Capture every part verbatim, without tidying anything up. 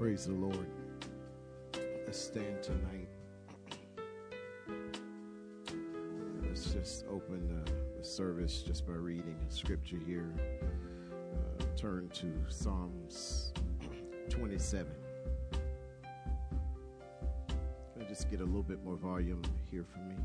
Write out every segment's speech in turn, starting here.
Praise the Lord. Let's stand tonight. Let's just open uh, the service just by reading a scripture here. Uh, turn to Psalms twenty-seven. Can I just get a little bit more volume here for me?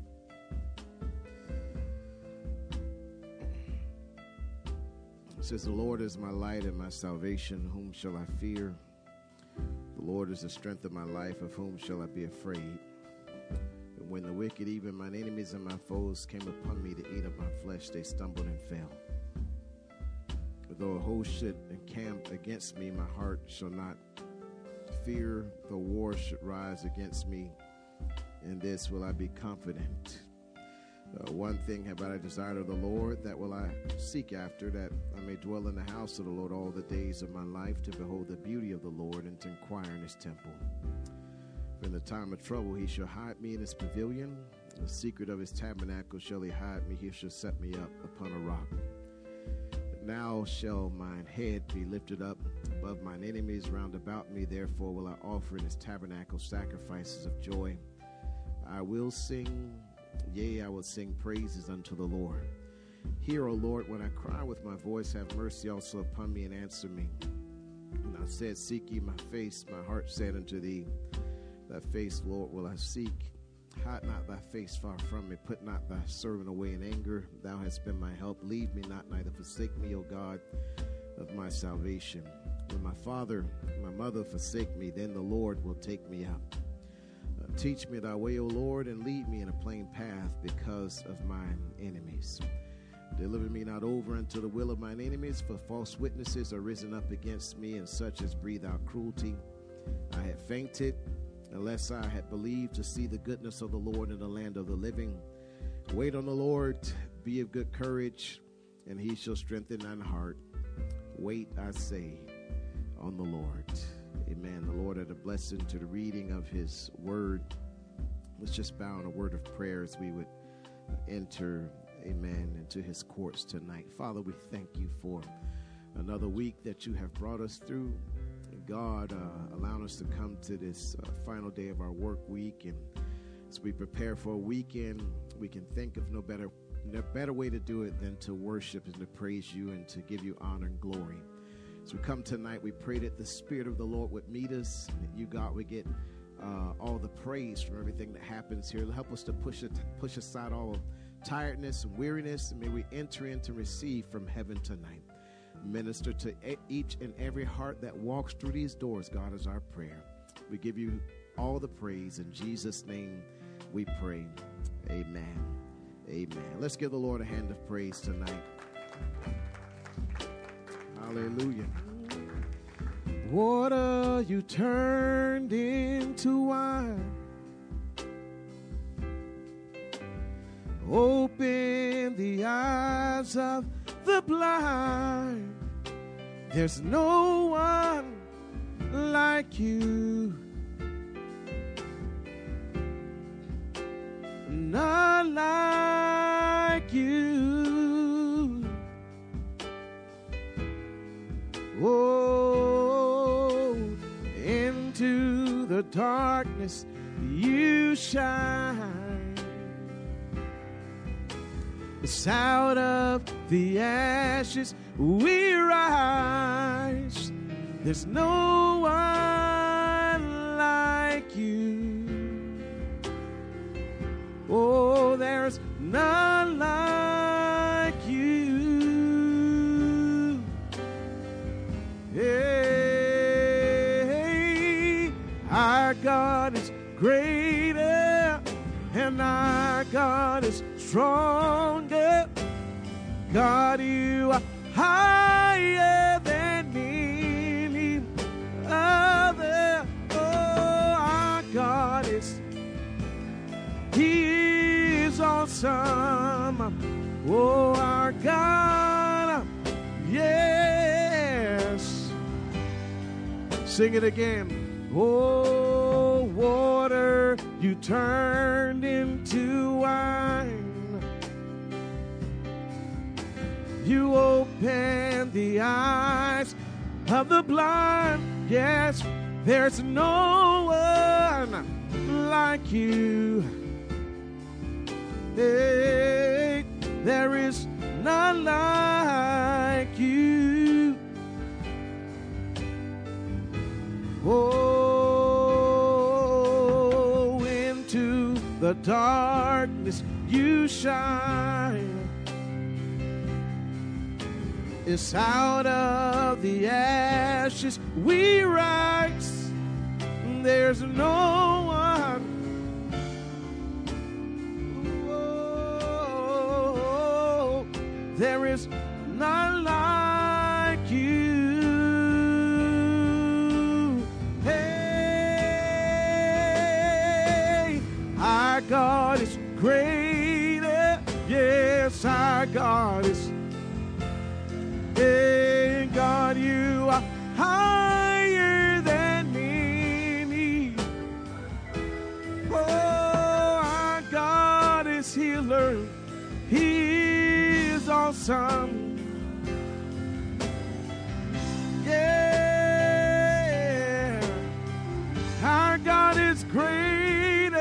It says, the Lord is my light and my salvation. Whom shall I fear? The Lord is the strength of my life. Of whom shall I be afraid? And when the wicked, even mine enemies and my foes, came upon me to eat up my flesh, they stumbled and fell. Though a host should encamp against me, my heart shall not fear. Though war should rise against me, in this will I be confident. Uh, one thing have I desired of the Lord, that will I seek after, that I may dwell in the house of the Lord all the days of my life, to behold the beauty of the Lord and to inquire in his temple. For in the time of trouble he shall hide me in his pavilion. In the secret of his tabernacle shall he hide me. He shall set me up upon a rock. But now shall mine head be lifted up above mine enemies round about me. Therefore will I offer in his tabernacle sacrifices of joy. I will sing, yea, I will sing praises unto the Lord. Hear, O Lord, when I cry with my voice, have mercy also upon me and answer me. And I said, seek ye my face. My heart said unto thee, thy face, Lord, will I seek. Hide not thy face far from me. Put not thy servant away in anger. Thou hast been my help. Leave me not, neither forsake me, O God of my salvation. When my father and my mother forsake me, then the Lord will take me up. Teach me thy way, O Lord, and lead me in a plain path because of mine enemies. Deliver me not over unto the will of mine enemies, for false witnesses are risen up against me, and such as breathe out cruelty. I had fainted, unless I had believed to see the goodness of the Lord in the land of the living. Wait on the Lord, be of good courage, and he shall strengthen thine heart. Wait, I say, on the Lord. Amen. The Lord had a blessing to the reading of his word. Let's just bow in a word of prayer as we would enter, amen, into his courts tonight. Father, we thank you for another week that you have brought us through. God, uh, allowing us to come to this uh, final day of our work week. And as we prepare for a weekend, we can think of no better, no better way to do it than to worship and to praise you and to give you honor and glory. As we come tonight, we pray that the Spirit of the Lord would meet us, and that you, God, would get uh, all the praise from everything that happens here. Help us to push it, push aside all tiredness and weariness, and may we enter in to receive from heaven tonight. Minister to each and every heart that walks through these doors, God, is our prayer. We give you all the praise. In Jesus' name we pray. Amen. Amen. Let's give the Lord a hand of praise tonight. Hallelujah. Water you turned into wine. Open the eyes of the blind. There's no one like you. None like you. Oh, into the darkness you shine. It's out of the ashes we rise. There's no one like you. Oh, there's none like you. Hey, our God is greater, and our God is stronger. God, you are higher than any other. Oh, our God is, he is awesome. Oh, our God, yes. Sing it again. Oh, water you turned into wine. You opened the eyes of the blind. Yes, There's no one like you. Hey, there is none like you. Oh, into the darkness you shine. It's out of the ashes we rise. There's no one. Oh, there is none like you. Hey, our God is greater. Yes, our God is. Hey, God, you are higher than any. Oh, our God is healer. He is awesome. Yeah, our God is greater.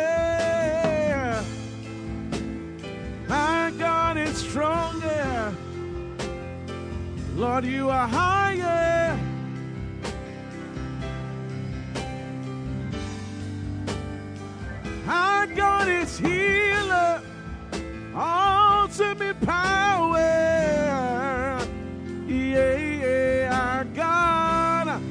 Our God is stronger. Lord, you are higher. Our God is healer, awesome in power. Yeah, yeah, our God.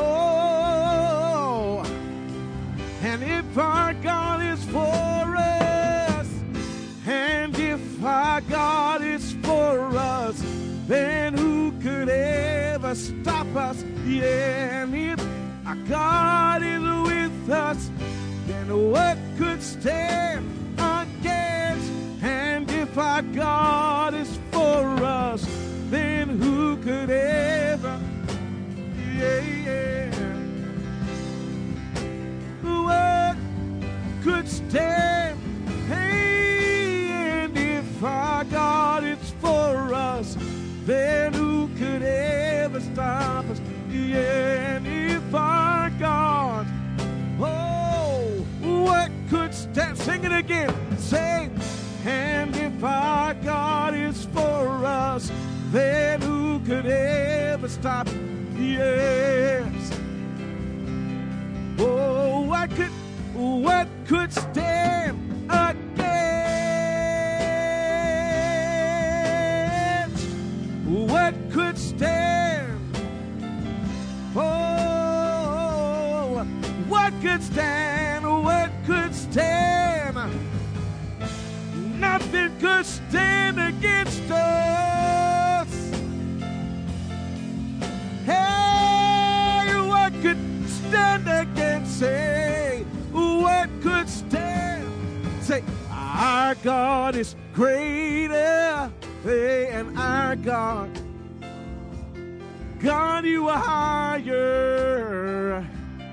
Oh, and if our God is for us, and if our God is for us, then who could ever stop us? Yeah, and if our God is with us, then what could stand against? And if our God is for us, then who could ever? Yeah, yeah. What could stand? Hey, and if our God is for us, then who could ever stop us? Yeah, and if our God, oh, what could stand? Sing it again. Say, and if our God is for us, then who could ever stop? Yes. Oh, what could, what could stand against? What could stand? Oh, what could stand? What could stand? Nothing could stand against us. Hey, what could stand against? Say, what could stand? Say, our God is greater. Hey, and our God, God, you are higher.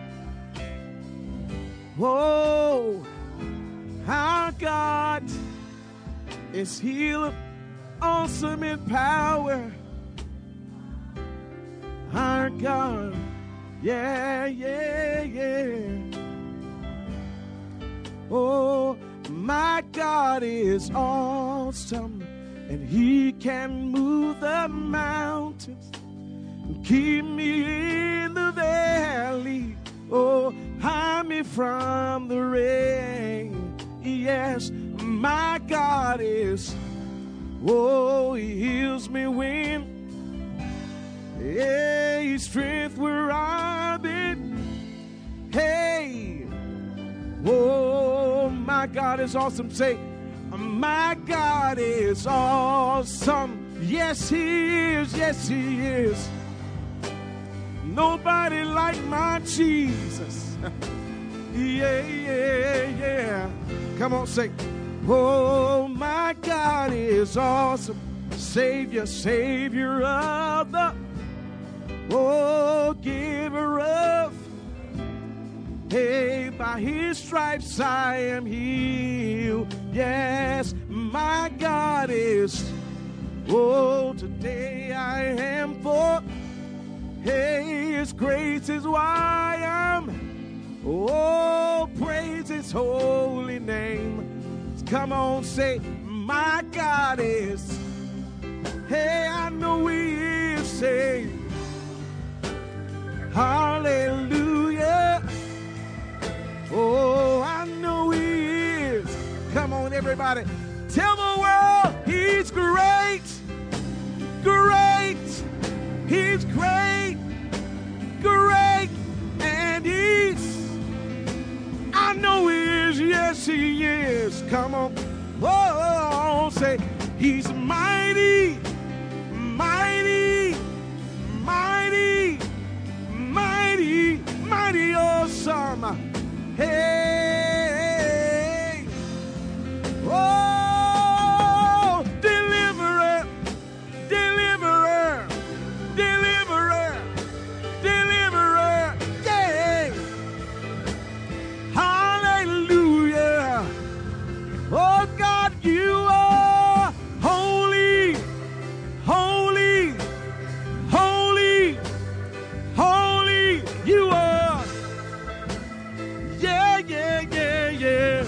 Oh, our God is healer, awesome in power. Our God, yeah, yeah, yeah. Oh, my God is awesome, and he can move the mountains and keep me in the valley. Oh, hide me from the rain. Yes, my God is. Oh, he heals me when. Yeah, his strength where I've been. Hey, oh, my God is awesome. Say, my God is awesome. Yes, he is. Yes, he is. Nobody like my Jesus. Yeah, yeah, yeah. Come on, say, oh, my God is awesome. Savior, Savior of the, oh, giver of. Hey, by his stripes I am healed. Yes, my God is. Oh, today I am for. Hey, His grace is why I'm, oh, praise His holy name. Come on, say, my God is, hey, I know He is, say, hallelujah. Oh, I know He is. Come on, everybody. Tell the world He's great, great. He's great, great, and He's, I know He is, yes He is. Come on, oh, say, He's mighty, mighty, mighty, mighty, mighty awesome. Hey, oh, deliverer, deliverer, deliverer, deliverer, yeah. Hallelujah. Oh God, you are holy, holy, holy, holy. You are, yeah, yeah, yeah, yeah.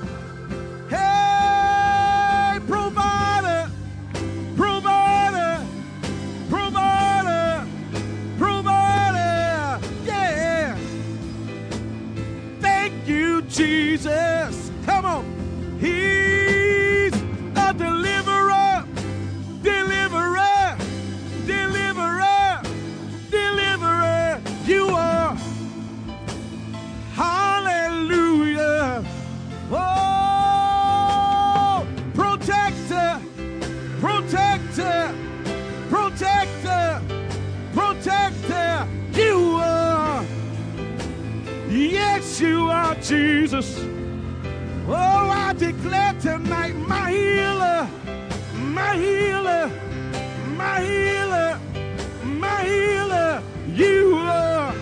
Hey, provider, provider, provider, provider, yeah. Thank you, Jesus. Come on. He's a deliverer, deliverer, deliverer, deliverer. You are. Hallelujah. Oh, protector, protector, protector, protector. You are. Yes, you are, Jesus. Oh, I declare tonight, my healer, my healer, my healer, my healer. You are.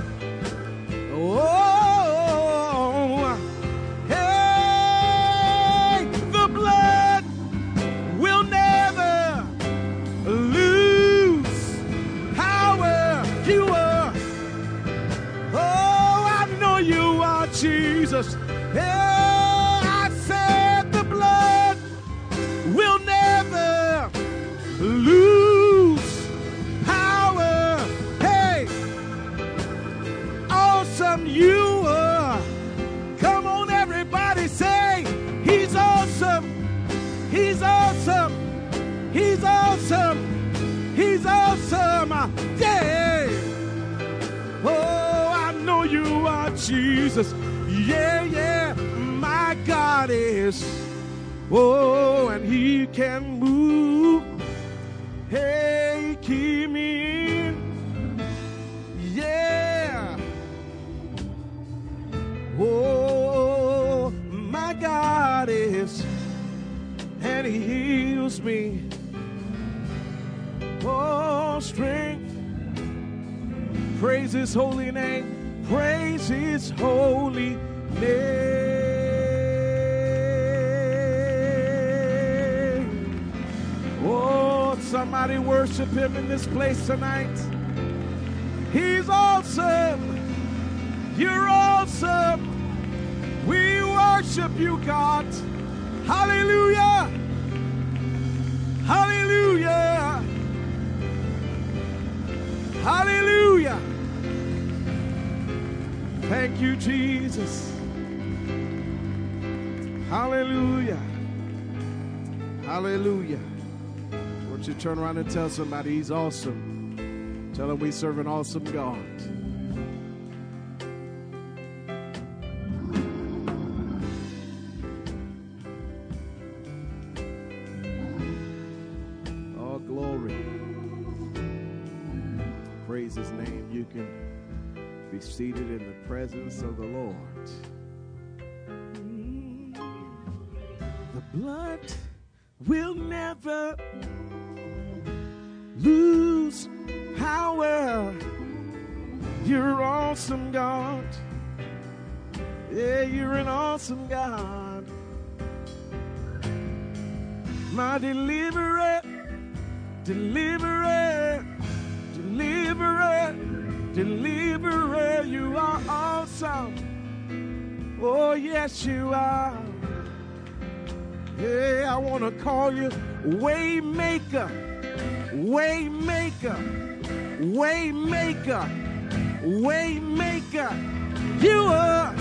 Oh, hey, the blood will never lose power. You are. Oh, I know you are, Jesus. Hey, I said the blood will never lose power. Hey, awesome you are. Come on, everybody, say, He's awesome. He's awesome. He's awesome. He's awesome. Yeah. Oh, I know you are, Jesus. Yeah, yeah. My God is. Oh, and He can move. Hey, keep me in. Yeah. Oh, my God is, and He heals me. Oh, strength. Praise His holy name. Praise His holy name. Oh, somebody worship Him in this place tonight. He's awesome. You're awesome. We worship you, God. Hallelujah. Hallelujah. Hallelujah. Thank you, Jesus. Hallelujah. Hallelujah. I want you to turn around and tell somebody He's awesome. Tell them we serve an awesome God. Oh, glory. Praise His name. You can be seated in the presence of the Lord. The blood will never lose power. You're awesome, God. Yeah, you're an awesome God. My deliverer, deliverer, deliverer, Deliverer, you are awesome. Oh, yes, you are. Hey, I want to call you Waymaker, Waymaker, Waymaker, Waymaker. You are.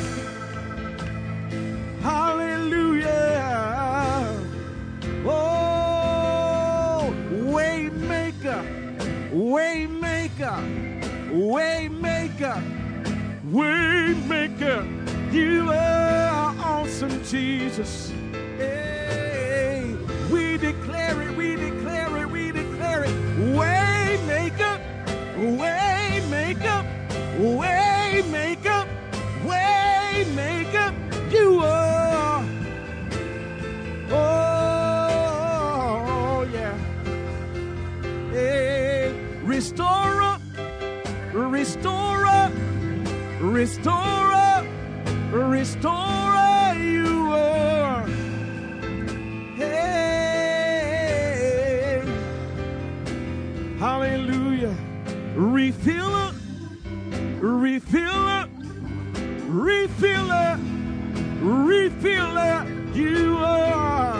Hallelujah. Oh, Waymaker, Waymaker, Waymaker, Waymaker. You are awesome, Jesus. Hey, we declare it, we declare it, we declare it. Waymaker, Waymaker, Waymaker, Waymaker. You are. Oh, yeah. Hey, restorer, restorer, restorer, restorer, you are. Hey, hallelujah. Refiller, refiller, refiller, refiller, you are.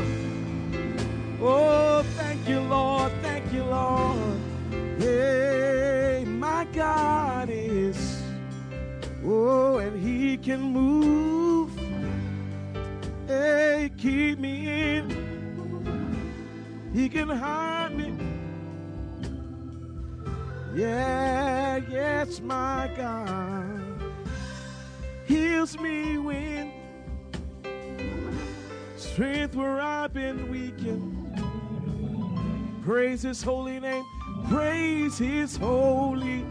Oh, thank you, Lord, thank you, Lord. Hey, my God is, oh, and he can move. Hey, keep me in. He can hide me. Yeah, yes, my God heals me when strength where I've been weakened. Praise his holy name. Praise his holy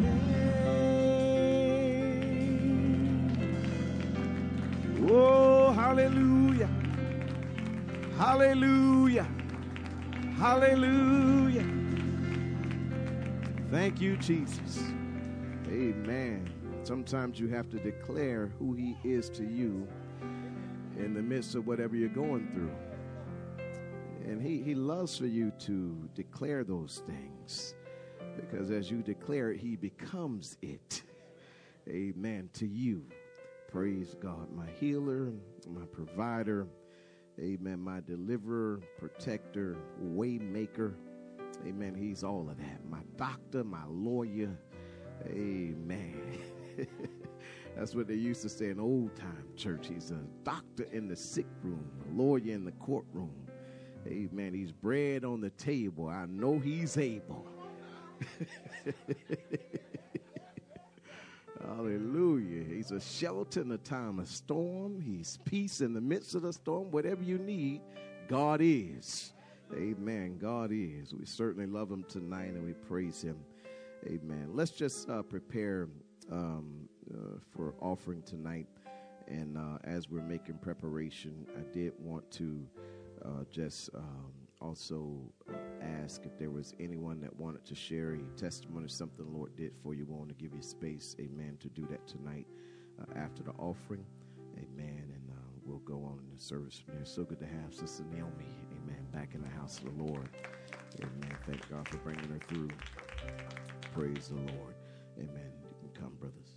name. Oh, hallelujah. Hallelujah. Hallelujah. Thank you, Jesus. Amen. Sometimes you have to declare who he is to you in the midst of whatever you're going through. And he, he loves for you to declare those things, because as you declare it, he becomes it. Amen. To you. Praise God. My healer, my provider. Amen. My deliverer, protector, way maker. Amen. He's all of that. My doctor, my lawyer. Amen. That's what they used to say in old time church. He's a doctor in the sick room, a lawyer in the courtroom. Amen. He's bread on the table. I know he's able. Hallelujah. He's a shelter in the time of storm. He's peace in the midst of the storm. Whatever you need, God is. Amen. God is. We certainly love him tonight and we praise him. Amen. Let's just uh, prepare um, uh, for offering tonight. And uh, as we're making preparation, I did want to uh, just um, also uh, ask if there was anyone that wanted to share a testimony, something the Lord did for you. We want to give you space, amen, to do that tonight uh, after the offering. Amen. And uh, we'll go on in the service from there. So good to have Sister Naomi, amen, back in the house of the Lord. Amen. Thank God for bringing her through. Praise the Lord. Amen. You can come, brothers.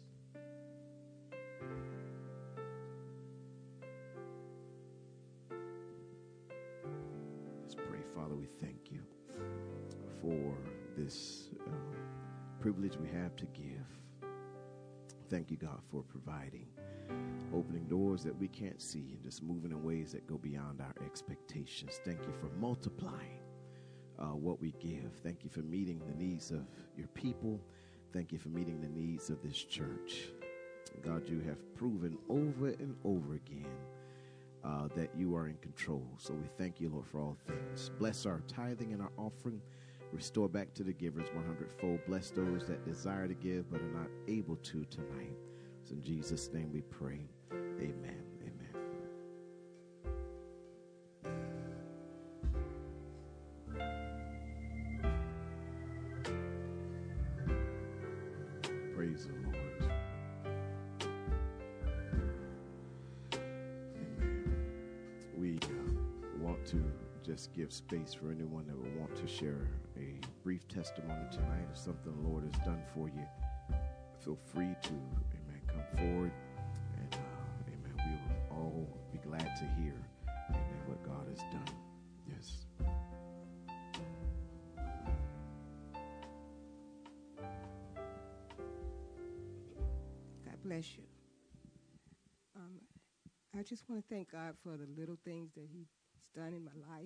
Let's pray. Father, we thank you for this uh, privilege we have to give. Thank you, God, for providing, opening doors that we can't see, and just moving in ways that go beyond our expectations. Thank you for multiplying Uh, what we give. Thank you for meeting the needs of your people. Thank you for meeting the needs of this church. God, you have proven over and over again uh, that you are in control. So we thank you, Lord, for all things. Bless our tithing and our offering. Restore back to the givers one hundred-fold. Bless those that desire to give but are not able to tonight. So in Jesus' name we pray. Amen. Praise the Lord. Amen. We uh, want to just give space for anyone that would want to share a brief testimony tonight of something the Lord has done for you. feel free to, amen, come forward. And, uh, amen, we will all be glad to hear, amen, what God has done. Yes. God bless you. Um, I just want to thank God for the little things that He's done in my life.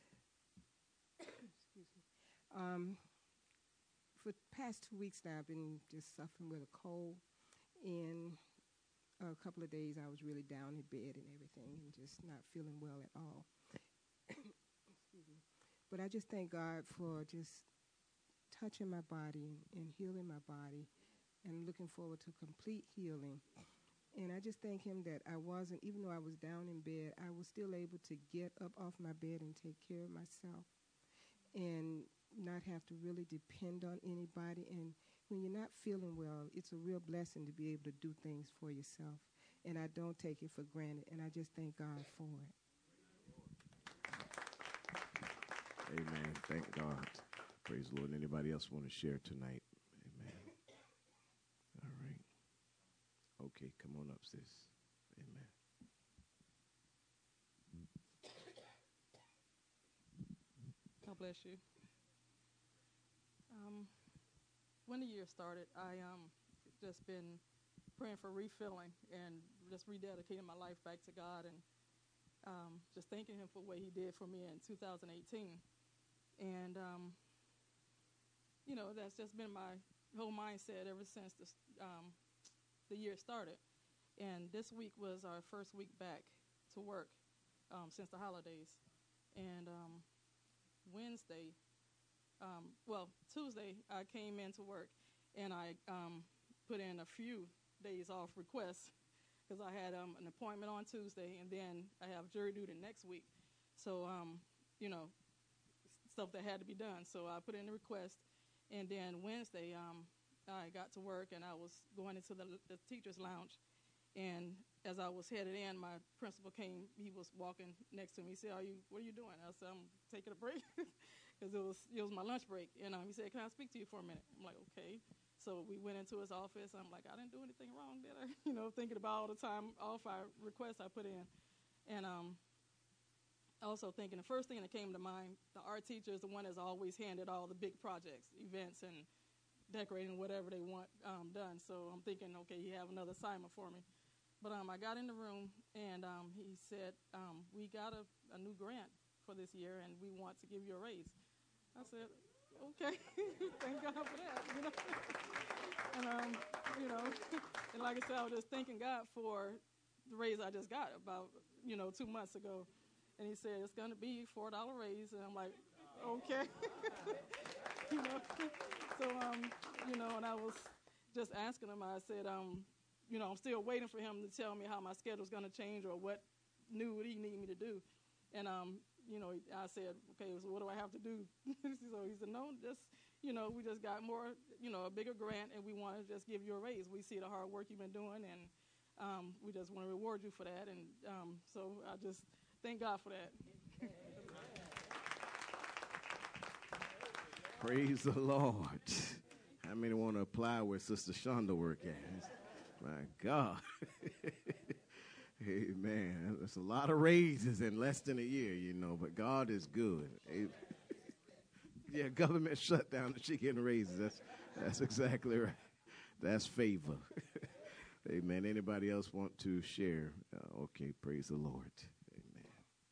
Excuse me. Um, for the past two weeks now, I've been just suffering with a cold. And a couple of days, I was really down in bed and everything and just not feeling well at all. Excuse me. But I just thank God for just touching my body and, and healing my body and looking forward to complete healing. And I just thank Him that I wasn't, even though I was down in bed, I was still able to get up off my bed and take care of myself and not have to really depend on anybody. And when you're not feeling well, it's a real blessing to be able to do things for yourself. And I don't take it for granted. And I just thank God for it. Amen. Thank God. Praise the Lord. Anybody else want to share tonight? Amen. All right. Okay, come on up, sis. Amen. God bless you. Um, when the year started, I um just been praying for refilling and just rededicating my life back to God and um, just thanking Him for what He did for me in two thousand eighteen. And, um, you know, that's just been my whole mindset ever since this, um, the year started. And this week was our first week back to work um, since the holidays. And um, Wednesday, um, well, Tuesday, I came into work and I um, put in a few days off requests because I had um, an appointment on Tuesday and then I have jury duty next week. So, um, you know, stuff that had to be done. So I put in a request. And then Wednesday, um, I got to work and I was going into the, the teacher's lounge. And as I was headed in, my principal came. He was walking next to me. He said, "Are you? What are you doing?" I said, "I'm taking a break," because it was it was my lunch break. And um, he said, "Can I speak to you for a minute?" I'm like, "Okay." So we went into his office. I'm like, "I didn't do anything wrong, did I?" You know, thinking about all the time off I requests I put in, and um, also thinking the first thing that came to mind, the art teacher is the one that's always handed all the big projects, events, and decorating whatever they want um, done. So I'm thinking, okay, you have another assignment for me. But um, I got in the room, and um, he said, um, we got a, a new grant for this year, and we want to give you a raise. I said, okay, thank God for that, you know. and, um, you know, and like I said, I was just thanking God for the raise I just got about, you know, two months ago. And he said, it's going to be a four dollar raise. And I'm like, okay. you know, so, um, you know, and I was just asking him, I said, um, you know, I'm still waiting for him to tell me how my schedule's going to change or what new would he need me to do. And, um, you know, I said, okay, so what do I have to do? So he said, no, just, you know, we just got more, you know, a bigger grant, and we want to just give you a raise. We see the hard work you've been doing, and um, we just want to reward you for that. And um, so I just thank God for that. Praise the Lord. How many want to apply where Sister Shonda work at? My God. Amen. There's a lot of raises in less than a year, you know, but God is good. Amen. Yeah, government shutdown and she getting raises. That's that's exactly right. That's favor. Amen. Anybody else want to share? Uh, okay, praise the Lord. Amen.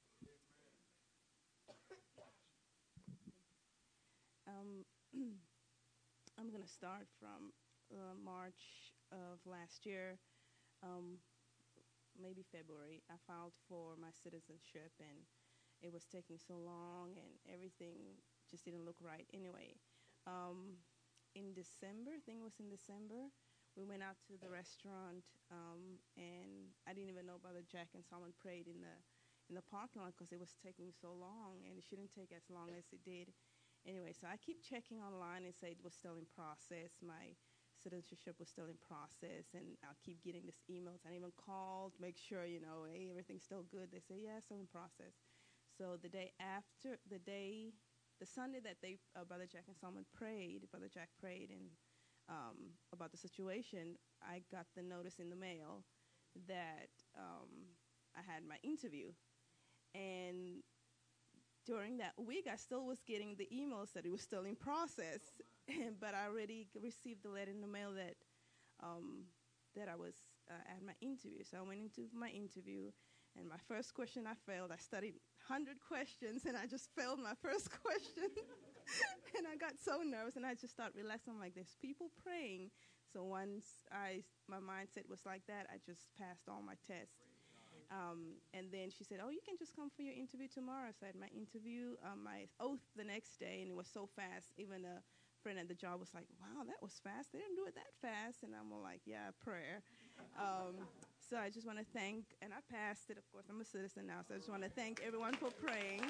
Um, I'm going to start from uh, March of last year, um, maybe February. I filed for my citizenship, and it was taking so long, and everything just didn't look right anyway. Um, in December, I think it was in December, we went out to the restaurant, um, and I didn't even know about the Jack and Salmon Parade in the in the parking lot because it was taking so long, and it shouldn't take as long as it did. Anyway, so I keep checking online and say it was still in process. My citizenship was still in process, and I'll keep getting these emails. I even called, make sure, you know, hey, everything's still good. They say, yeah, still in process. So the day after, the day, the Sunday that they, uh, Brother Jack and Salmon prayed, Brother Jack prayed, and um, about the situation, I got the notice in the mail that um, I had my interview. And during that week, I still was getting the emails that it was still in process, but I already received the letter in the mail that um, that I was uh, at my interview. So I went into my interview, and my first question I failed. I studied one hundred questions, and I just failed my first question. And I got so nervous, and I just started relaxing. I'm like, there's people praying. So once I, my mindset was like that, I just passed all my tests. Um, and then she said, oh, you can just come for your interview tomorrow. So I had my interview, um, my oath the next day, and it was so fast. Even a friend at the job was like, wow, that was fast. They didn't do it that fast. And I'm all like, yeah, prayer. Um, so I just want to thank, and I passed it, of course. I'm a citizen now, so I just want to thank everyone for praying.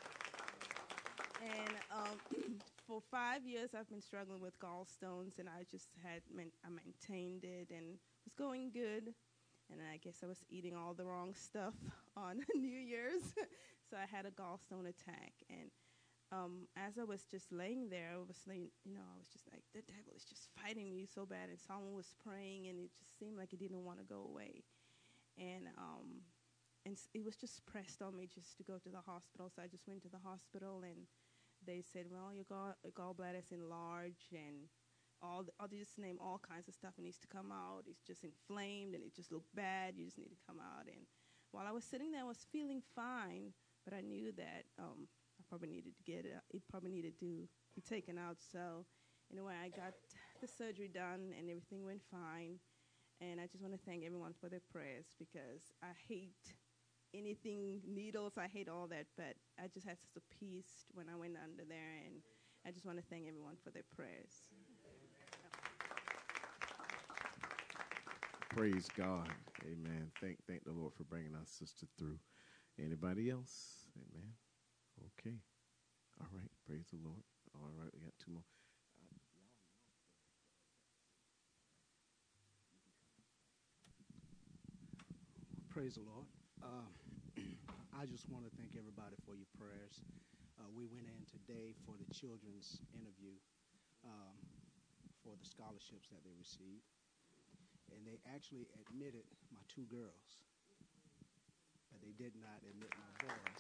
And um, for five years, I've been struggling with gallstones, and I just had man- I maintained it and was going good. And I guess I was eating all the wrong stuff on New Year's, so I had a gallstone attack. And um, as I was just laying there, I was laying, you know, I was just like, the devil is just fighting me so bad. And someone was praying, and it just seemed like it didn't want to go away. And um, and it was just pressed on me just to go to the hospital. So I just went to the hospital, and they said, well, your gall- gallbladder is enlarged, and all the, I'll just name all kinds of stuff. It needs to come out. It's just inflamed, and it just looked bad. You just need to come out. And while I was sitting there, I was feeling fine, but I knew that um, I probably needed to get it. It probably needed to be taken out. So anyway, I got the surgery done, and everything went fine. And I just want to thank everyone for their prayers, because I hate anything needles. I hate all that, but I just had such a peace when I went under there, and I just want to thank everyone for their prayers. Praise God. Amen. Thank thank the Lord for bringing our sister through. Anybody else? Amen. Okay. All right. Praise the Lord. All right. We got two more. Praise the Lord. Uh, I just want to thank everybody for your prayers. Uh, we went in today for the children's interview um, for the scholarships that they received. And they actually admitted my two girls, but they did not admit my boys.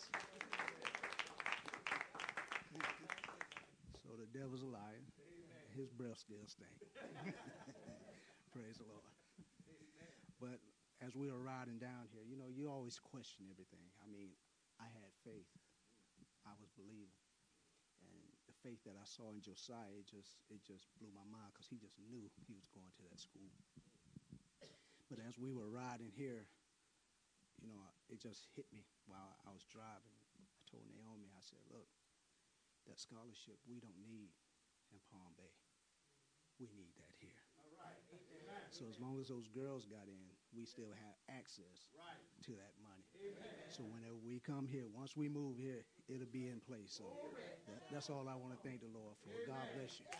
So the devil's a liar. His breath still stinks. Praise the Lord. But as we were riding down here, you know, you always question everything. I mean, I had faith. I was believing. And the faith that I saw in Josiah, it just, it just blew my mind, because he just knew he was going to that school. But as we were riding here, you know, it just hit me while I was driving. I told Naomi, I said, look, that scholarship we don't need in Palm Bay. We need that here. All right. So as long as those girls got in, we still have access right. to that money. Amen. So whenever we come here, once we move here, it'll be in place. So that, that's all I want to thank the Lord for. Amen. God bless you.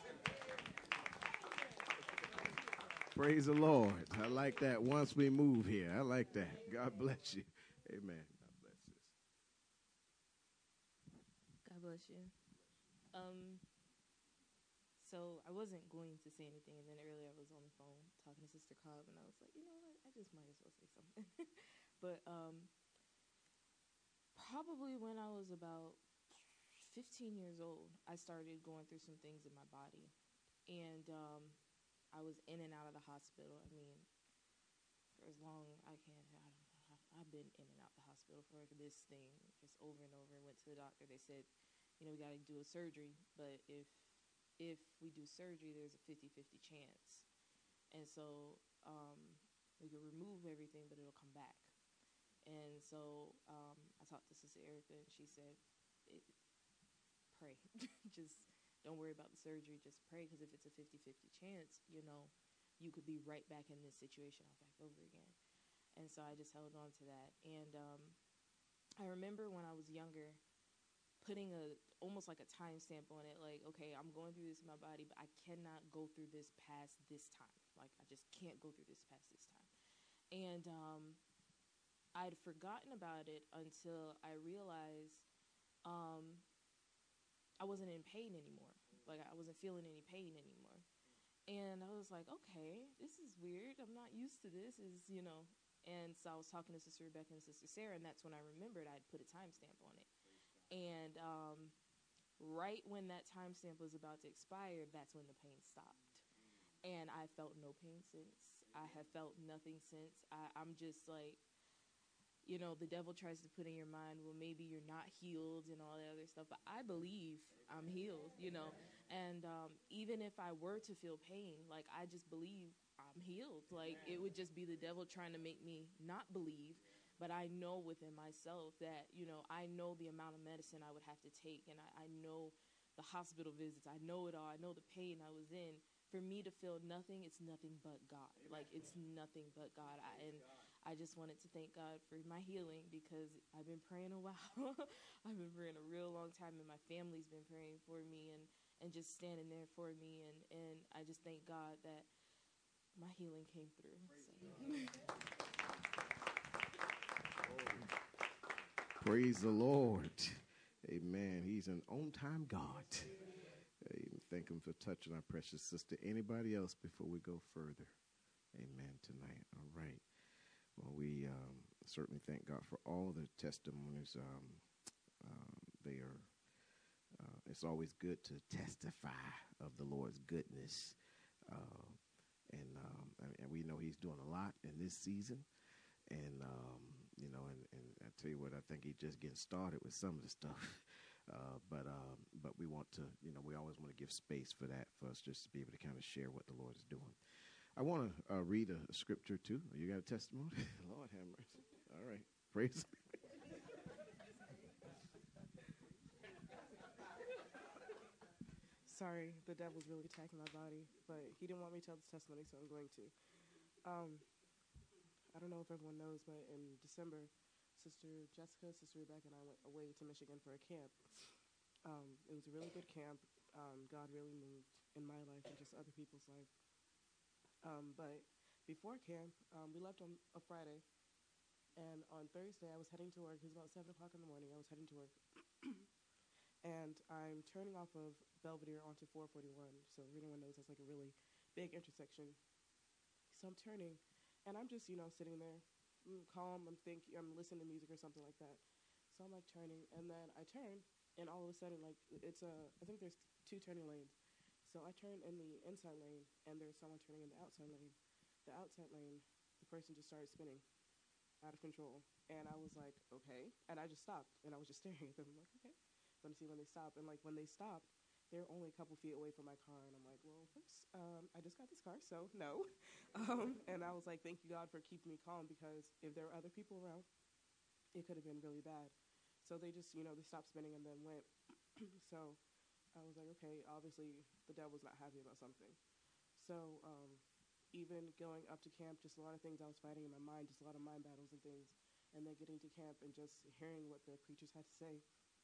Praise the Lord. I like that. Once we move here, I like that. God bless you. Amen. God bless you. God bless you. Um, so I wasn't going to say anything, and then earlier I was on the phone talking to Sister Cobb, and I was like, you know what? I just might as well say something. But um, probably when I was about fifteen years old, I started going through some things in my body, and um, I was in and out of the hospital. I mean, for as long I can, I don't know. I've been in and out the hospital for this thing just over and over. Went to the doctor. They said, you know, we got to do a surgery, but if if we do surgery, there's a fifty-fifty chance. And so um, we could remove everything, but it'll come back. And so um, I talked to Sister Erica, and she said, it, pray. Just don't worry about the surgery. Just pray, because if it's a fifty-fifty chance, you know, you could be right back in this situation all back over again. And so I just held on to that. And um, I remember when I was younger, putting a almost like a timestamp on it, like, okay, I'm going through this in my body, but I cannot go through this past this time. Like, I just can't go through this past this time. And um, I'd forgotten about it until I realized um, I wasn't in pain anymore. Like, I wasn't feeling any pain anymore. And I was like, okay, this is weird. I'm not used to this. Is you know. And so I was talking to Sister Rebecca and Sister Sarah, and that's when I remembered I'd put a timestamp on it. And um, right when that timestamp was about to expire, that's when the pain stopped. And I felt no pain since. I have felt nothing since. I, I'm just like, you know, the devil tries to put in your mind, well, maybe you're not healed and all that other stuff. But I believe I'm healed, you know. And um, even if I were to feel pain, like, I just believe I'm healed. Like, it would just be the devil trying to make me not believe. But I know within myself that, you know, I know the amount of medicine I would have to take. And I, I know the hospital visits. I know it all. I know the pain I was in. For me to feel nothing, it's nothing but God. Like, it's nothing but God. I, and I just wanted to thank God for my healing because I've been praying a while. I've been praying a real long time, and my family's been praying for me and, and just standing there for me. And, and I just thank God that my healing came through. Praise the Lord. Amen. He's an on-time God. Amen. Thank him for touching our precious sister. Anybody else before we go further? Amen tonight. All right. Well, we um, certainly thank God for all the testimonies. Um, um, they are. Uh, it's always good to testify of the Lord's goodness, uh, and, um, and and we know He's doing a lot in this season. And um, you know, and, and I tell you what, I think He's just getting started with some of the stuff. Uh, but um, but we want to, you know, we always want to give space for that, for us just to be able to kind of share what the Lord is doing. I want to uh, read a, a scripture too. You got a testimony? Lord have mercy. All right, praise. Sorry, the devil's really attacking my body, but he didn't want me to tell this testimony, so I'm going to. Um, I don't know if everyone knows, but in December, Sister Jessica, Sister Rebecca, and I went away to Michigan for a camp. Um, it was a really good camp. Um, God really moved in my life and just other people's life. Um, but before camp, um, we left on a Friday, and on Thursday, I was heading to work. It was about seven o'clock in the morning. I was heading to work, and I'm turning off of Belvedere onto four forty-one. So if anyone knows, that's like a really big intersection. So I'm turning, and I'm just, you know, sitting there, I'm calm. I'm thinking, I'm listening to music or something like that. So I'm like turning, and then I turn, and all of a sudden, like, it's a, I think there's two turning lanes. So I turn in the inside lane, and there's someone turning in the outside lane. The outside lane, the person just started spinning out of control. And I was like, okay. And I just stopped, and I was just staring at them. I'm like, okay. Let me see when they stop. And, like, when they stopped, they were only a couple feet away from my car. And I'm like, well, first, um, I just got this car, so no. um, and I was like, thank you, God, for keeping me calm, because if there were other people around, it could have been really bad. So they just, you know, they stopped spinning and then went. So I was like, okay, obviously the devil's not happy about something. So um, even going up to camp, just a lot of things I was fighting in my mind, just a lot of mind battles and things. And then getting to camp and just hearing what the preachers had to say,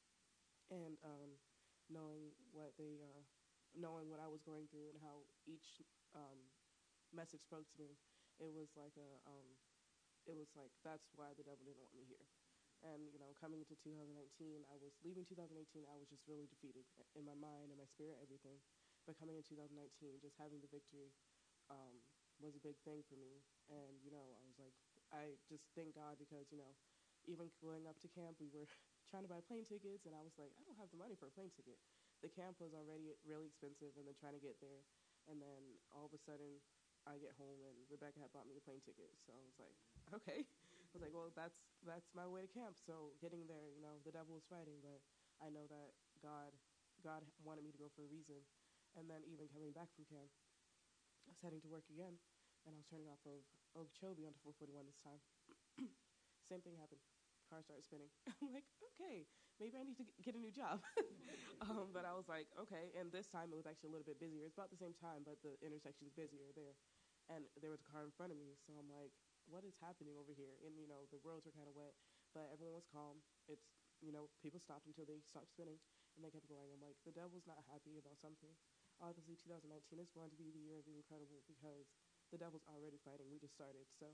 and um, knowing what they, uh, knowing what I was going through and how each um, message spoke to me, it was like a, um, it was like, that's why the devil didn't want me here. And, you know, coming into two thousand nineteen, I was leaving two thousand eighteen, I was just really defeated in my mind and my spirit, everything. But coming in two thousand nineteen, just having the victory um, was a big thing for me. And, you know, I was like, I just thank God, because, you know, even going up to camp, we were trying to buy plane tickets, and I was like, I don't have the money for a plane ticket. The camp was already really expensive, and then trying to get there. And then all of a sudden, I get home, and Rebecca had bought me the plane ticket. So I was like, okay. I was like, well, that's that's my way to camp. So getting there, you know, the devil was fighting, but I know that God God wanted me to go for a reason. And then even coming back from camp, I was heading to work again, and I was turning off of Okeechobee onto four forty-one this time. Same thing happened. Car started spinning. I'm like, okay, maybe I need to get a new job. um, but I was like, okay. And this time it was actually a little bit busier. It's about the same time, but the intersection's busier there. And there was a car in front of me, so I'm like, what is happening over here? And, you know, the roads were kind of wet, but everyone was calm. It's, you know, people stopped until they stopped spinning, and they kept going. I'm like, the devil's not happy about something. Obviously, two thousand nineteen is going to be the year of the incredible, because the devil's already fighting. We just started. So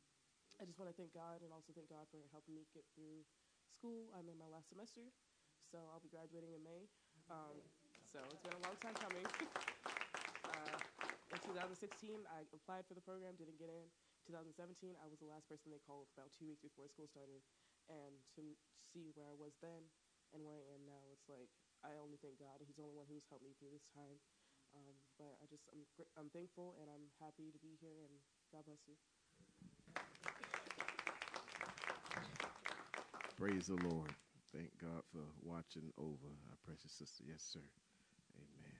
I just want to thank God, and also thank God for helping me get through school. I'm in my last semester, so I'll be graduating in May. Um, so it's been a long time coming. uh, In two thousand sixteen, I applied for the program, didn't get in. twenty seventeen, I was the last person they called about two weeks before school started. And to m- see where I was then and where I am now, it's like I only thank God. He's the only one who's helped me through this time. Um, but I just I'm gr- I'm thankful and I'm happy to be here. And God bless you. Praise the Lord. Thank God for watching over our precious sister. Yes, sir. Amen.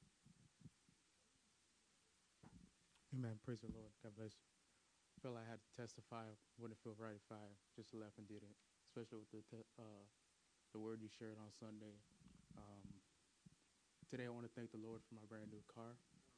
Amen. Praise the Lord. God bless you. I feel like I had to testify. Wouldn't feel right if I just left and didn't, especially with the te- uh, the word you shared on Sunday. Um, today, I want to thank the Lord for my brand new car.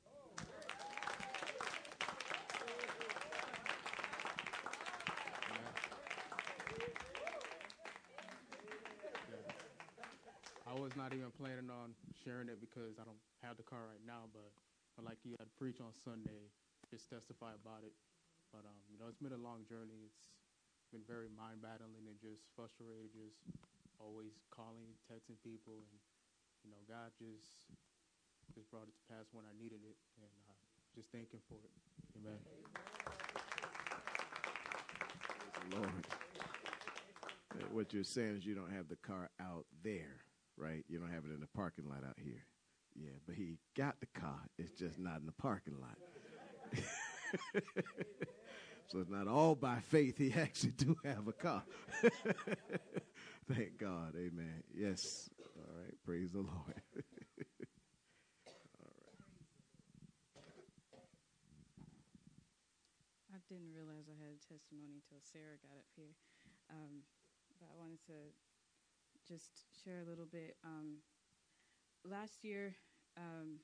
I was not even planning on sharing it because I don't have the car right now, but I like you had to preach on Sunday, just testify about it. But, um, you know, it's been a long journey. It's been very mind-battling and just frustrated, just always calling, texting people. And, you know, God just just brought it to pass when I needed it, and uh, just thank him for it. Amen. Lord. What you're saying is you don't have the car out there, right? You don't have it in the parking lot out here. Yeah, but he got the car. It's just not in the parking lot. So it's not all by faith. He actually do have a car. Thank God. Amen. Yes. All right. Praise the Lord. All right. I didn't realize I had a testimony until Sarah got up here. Um, but I wanted to just share a little bit. Um, last year, um,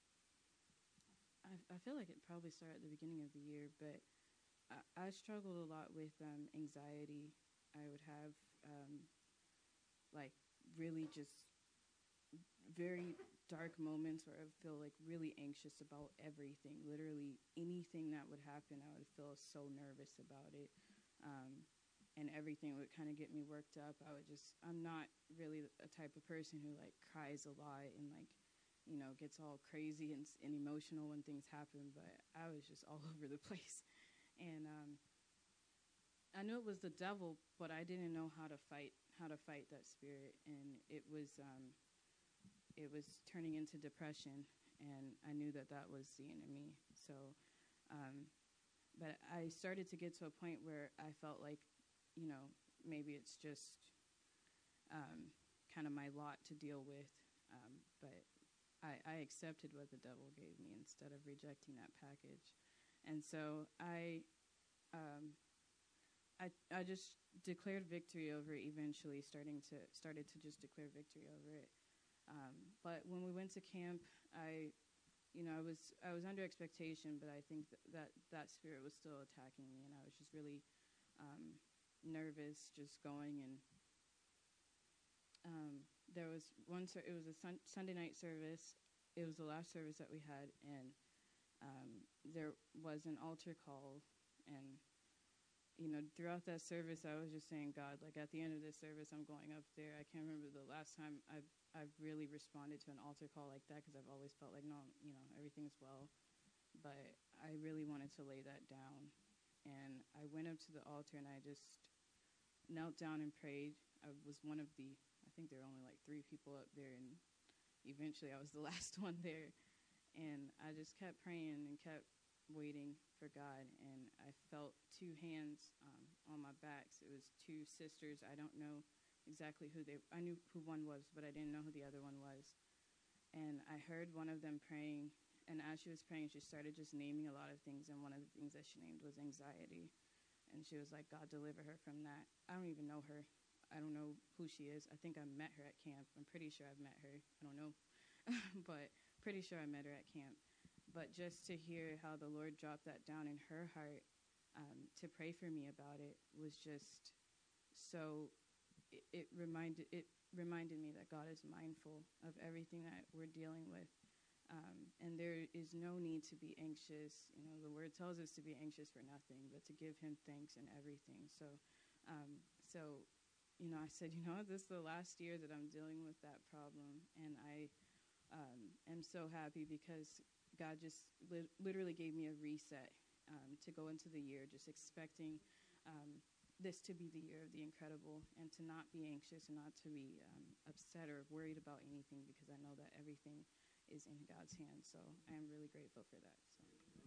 I, I feel like it probably started at the beginning of the year, but I, I struggled a lot with um, anxiety. I would have um, like really just very dark moments where I would feel like really anxious about everything. Literally anything that would happen, I would feel so nervous about it. Um, and everything would kind of get me worked up. I would just, I'm not really a type of person who like cries a lot and like, you know, gets all crazy and, and emotional when things happen, but I was just all over the place. And um, I knew it was the devil, but I didn't know how to fight, how to fight that spirit. And it was, um, it was turning into depression, and I knew that that was the enemy. So, um, but I started to get to a point where I felt like, you know, maybe it's just um, kind of my lot to deal with. Um, but I, I accepted what the devil gave me instead of rejecting that package. And so I, um, I, I just declared victory over it eventually, starting to started to just declare victory over it. Um, but when we went to camp, I, you know, I was I was under expectation, but I think th- that that spirit was still attacking me, and I was just really um, nervous, just going. And um, there was one. Ser- it was a sun- Sunday night service. It was the last service that we had, and um, there was an altar call. And you know, throughout that service, I was just saying, God, like at the end of this service, I'm going up there. I can't remember the last time I've I've really responded to an altar call like that, because I've always felt like, no, you know, everything's well. But I really wanted to lay that down. And I went up to the altar and I just knelt down and prayed. I was one of the, I think there were only like three people up there, and eventually I was the last one there. And I just kept praying and kept waiting for God. And I felt two hands um, on my backs. It was two sisters. I don't know exactly who they, I knew who one was, but I didn't know who the other one was. And I heard one of them praying, and as she was praying, she started just naming a lot of things, and one of the things that she named was anxiety. And she was like, God, deliver her from that. I don't even know her. I don't know who she is. I think I met her at camp. I'm pretty sure I've met her. I don't know. But pretty sure I met her at camp. But just to hear how the Lord dropped that down in her heart um, to pray for me about it was just so, it, it reminded it reminded me that God is mindful of everything that we're dealing with. Um, and there is no need to be anxious. You know, the word tells us to be anxious for nothing, but to give him thanks in everything. So, um, so, you know, I said, you know, this is the last year that I'm dealing with that problem. And I um, am so happy because God just li- literally gave me a reset um, to go into the year, just expecting um, this to be the year of the incredible, and to not be anxious and not to be um, upset or worried about anything, because I know that everything is in God's hands. So I am really grateful for that. So.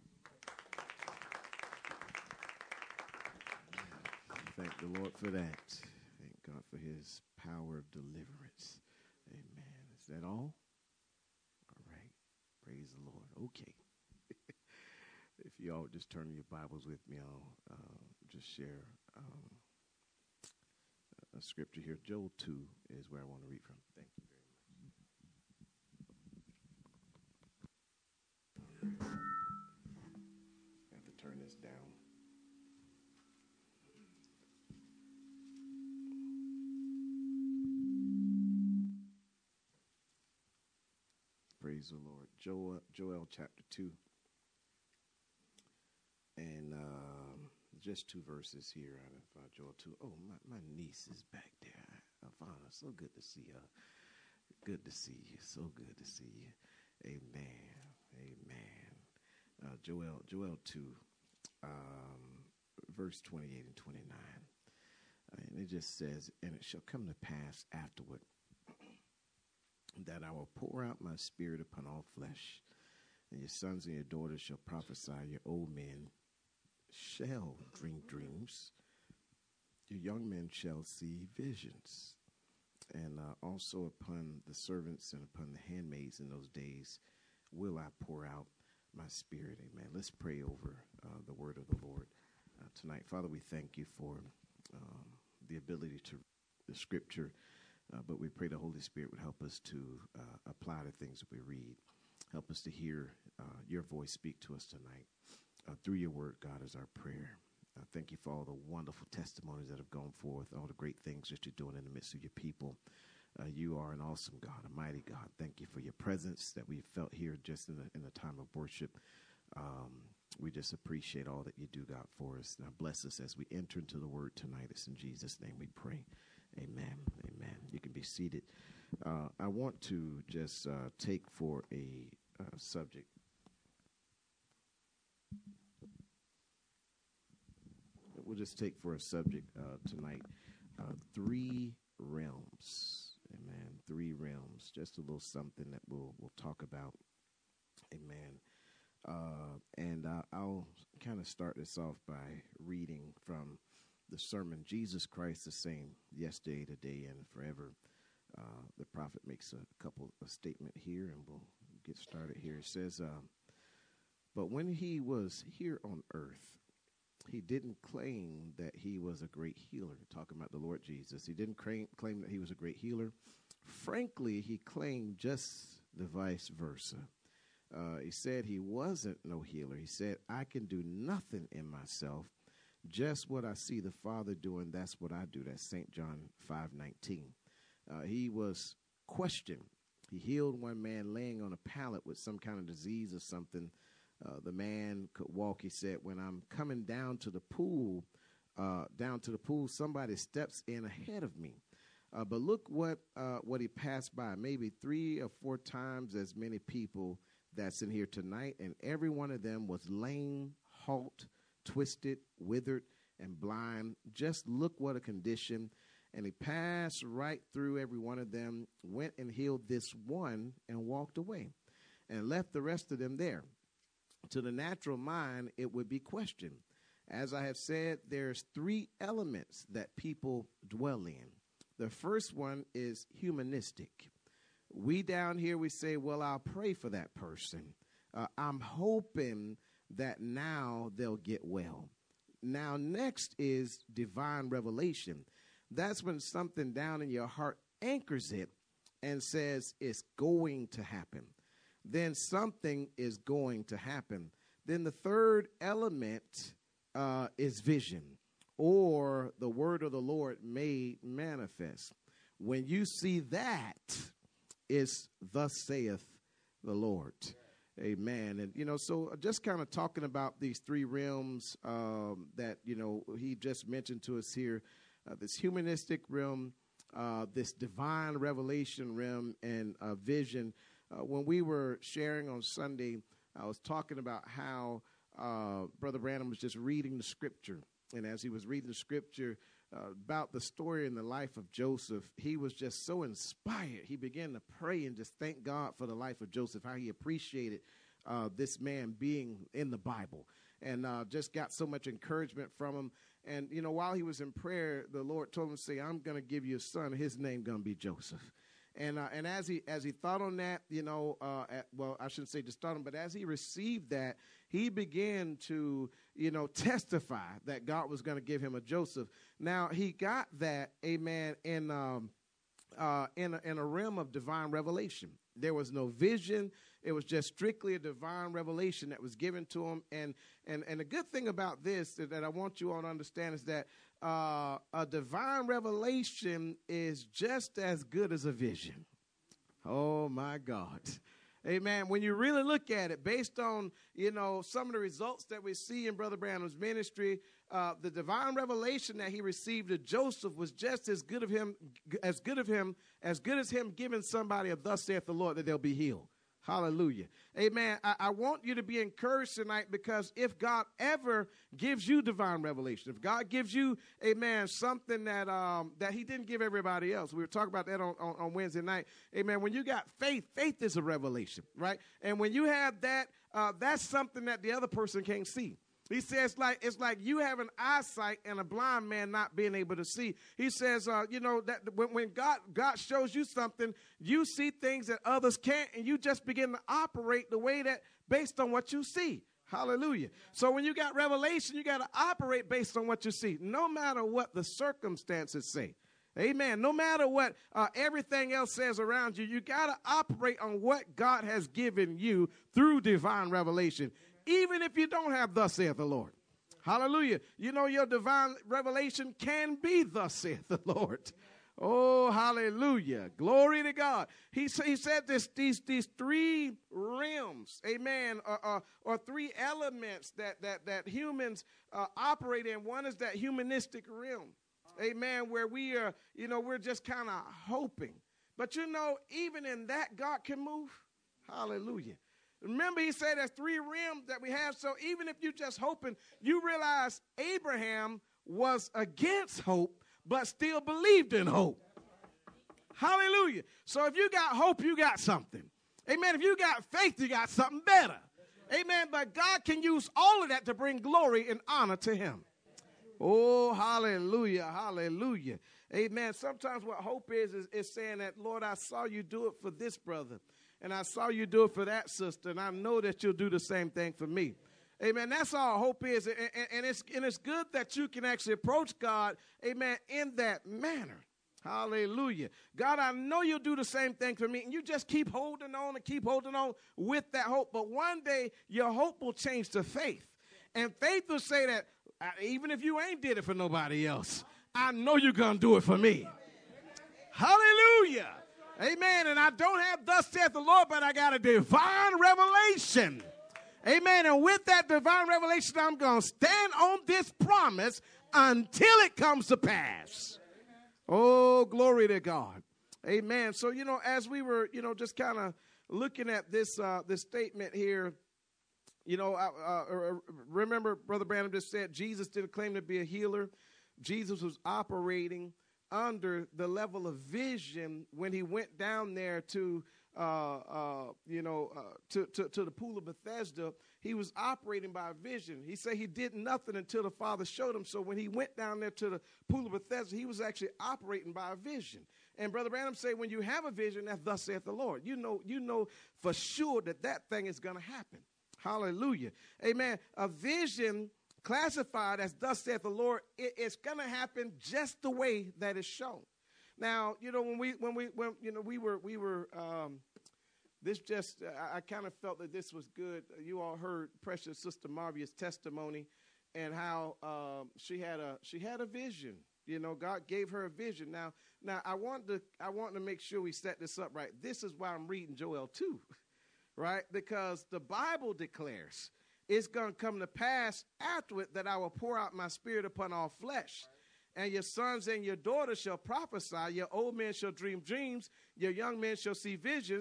Thank the Lord for that. Thank God for his power of deliverance. Amen. Is that all? All right. Praise the Lord. Okay. If you all just turn your Bibles with me, I'll uh, just share um, a scripture here. Joel two is where I want to read from. Thank you very much. I have to turn this down. Praise the Lord. Joel, Joel chapter two. And um, just two verses here out of uh, Joel two. Oh, my, my niece is back there. Alvana, so good to see you. Good to see you. So good to see you. Amen. Amen. Uh, Joel, Joel two, um, verse twenty-eight and twenty-nine. And it just says, and it shall come to pass afterward that I will pour out my spirit upon all flesh, and your sons and your daughters shall prophesy, your old men shall dream dreams, your young men shall see visions. And uh, also upon the servants and upon the handmaids in those days will I pour out my spirit. Amen. Let's pray over uh, the word of the Lord uh, tonight. Father, we thank you for um, the ability to the scripture. Uh, but we pray the Holy Spirit would help us to uh, apply the things that we read. Help us to hear uh, your voice speak to us tonight. Uh, through your word, God, is our prayer. Uh, thank you for all the wonderful testimonies that have gone forth, all the great things that you're doing in the midst of your people. Uh, you are an awesome God, a mighty God. Thank you for your presence that we felt here just in the, in the time of worship. Um, we just appreciate all that you do, God, for us. Now bless us as we enter into the word tonight. It's in Jesus' name we pray. Amen. Amen. You can be seated. Uh, I want to just uh, take for a uh, subject. We'll just take for a subject uh, tonight, uh, three realms. Amen. Three realms. Just a little something that we'll we'll talk about. Amen. Uh, and uh, I'll kind of start this off by reading from the sermon, Jesus Christ the same yesterday, today, and forever. Uh, the prophet makes a couple a statement here, and we'll get started here. It says, um, but when he was here on earth, he didn't claim that he was a great healer. Talking about the Lord Jesus. He didn't claim, claim that he was a great healer. Frankly, he claimed just the vice versa. Uh, he said he wasn't no healer. He said, I can do nothing in myself. Just what I see the Father doing, that's what I do. That's Saint John five nineteen. Uh, he was questioned. He healed one man laying on a pallet with some kind of disease or something. Uh, the man could walk. He said, when I'm coming down to the pool, uh, down to the pool, somebody steps in ahead of me. Uh, but look what uh, what he passed by. Maybe three or four times as many people that's in here tonight, and every one of them was lame, halt, twisted, withered, and blind. Just look what a condition. And he passed right through every one of them, went and healed this one, and walked away, and left the rest of them there. To the natural mind, it would be questioned. As I have said, there's three elements that people dwell in. The first one is humanistic. We down here, we say, well, I'll pray for that person. Uh, I'm hoping that now they'll get well. Now, next is divine revelation. That's when something down in your heart anchors it and says it's going to happen. Then something is going to happen. Then the third element uh, is vision, or the word of the Lord made manifest. When you see that, it's thus saith the Lord. Amen. And, you know, so just kind of talking about these three realms um, that, you know, he just mentioned to us here, uh, this humanistic realm, uh, this divine revelation realm, and uh, vision. Uh, when we were sharing on Sunday, I was talking about how uh, Brother Branham was just reading the scripture. And as he was reading the scripture uh, about the story in the life of Joseph, he was just so inspired. He began to pray and just thank God for the life of Joseph, how he appreciated uh, this man being in the Bible, and uh, just got so much encouragement from him. And, you know, while he was in prayer, the Lord told him to say, I'm going to give you a son. His name going to be Joseph. And uh, and as he as he thought on that, you know, uh, at, well, I shouldn't say just thought on, but as he received that, he began to, you know, testify that God was going to give him a Joseph. Now, he got that, amen, in um, uh, in a, in a realm of divine revelation. There was no vision. It was just strictly a divine revelation that was given to him. And and and the good thing about this that, that I want you all to understand is that uh, a divine revelation is just as good as a vision. Oh, my God. Amen. When you really look at it, based on, you know, some of the results that we see in Brother Branham's ministry, uh, the divine revelation that he received of Joseph was just as good of him, as good of him, as good as him giving somebody a thus saith the Lord that they'll be healed. Hallelujah. Amen. I, I want you to be encouraged tonight, because if God ever gives you divine revelation, if God gives you, amen, something that um, that he didn't give everybody else. We were talking about that on, on, on Wednesday night. Amen. When you got faith, faith is a revelation, right? And when you have that, uh, that's something that the other person can't see. He says, like, it's like you have an eyesight and a blind man not being able to see. He says, uh, you know, that when, when God, God shows you something, you see things that others can't, and you just begin to operate the way that based on what you see. Hallelujah. So when you got revelation, you got to operate based on what you see, no matter what the circumstances say. Amen. No matter what uh, everything else says around you, you got to operate on what God has given you through divine revelation. Even if you don't have thus saith the Lord. Hallelujah. You know, your divine revelation can be thus saith the Lord. Oh, hallelujah. Glory to God. He, he said this, these, these three realms, amen, or, or, or three elements that, that, that humans uh, operate in. One is that humanistic realm, amen, where we are, you know, we're just kind of hoping. But, you know, even in that, God can move. Hallelujah. Remember, he said there's three realms that we have. So even if you're just hoping, you realize Abraham was against hope, but still believed in hope. Hallelujah. So if you got hope, you got something. Amen. If you got faith, you got something better. Amen. But God can use all of that to bring glory and honor to him. Oh, hallelujah. Hallelujah. Amen. Sometimes what hope is, is, is saying that, Lord, I saw you do it for this brother. And I saw you do it for that sister, and I know that you'll do the same thing for me. Amen. That's all hope is. And, and, and, it's, and it's good that you can actually approach God, amen, in that manner. Hallelujah. God, I know you'll do the same thing for me. And you just keep holding on and keep holding on with that hope. But one day, your hope will change to faith. And faith will say that, even if you ain't did it for nobody else, I know you're going to do it for me. Hallelujah. Amen. And I don't have thus saith the Lord, but I got a divine revelation. Amen. And with that divine revelation, I'm going to stand on this promise until it comes to pass. Oh, glory to God. Amen. So, you know, as we were, you know, just kind of looking at this uh, this statement here, you know, uh, uh, remember Brother Branham just said Jesus didn't claim to be a healer. Jesus was operating under the level of vision when he went down there to, uh, uh, you know, uh, to, to, to the pool of Bethesda. He was operating by vision. He said he did nothing until the Father showed him. So when he went down there to the pool of Bethesda, he was actually operating by a vision. And Brother Branham said, when you have a vision, that's thus saith the Lord. You know, you know for sure that that thing is going to happen. Hallelujah. Amen. A vision classified as thus saith the Lord, it, it's going to happen just the way that it's shown. Now, you know, when we, when we, when, you know, we were, we were, um, this just, I, I kind of felt that this was good. You all heard precious Sister Marvia's testimony and how um, she had a, she had a vision. You know, God gave her a vision. Now, now I want to, I want to make sure we set this up right. This is why I'm reading Joel two, right? Because the Bible declares it's going to come to pass afterward that I will pour out my spirit upon all flesh. And your sons and your daughters shall prophesy. Your old men shall dream dreams. Your young men shall see visions.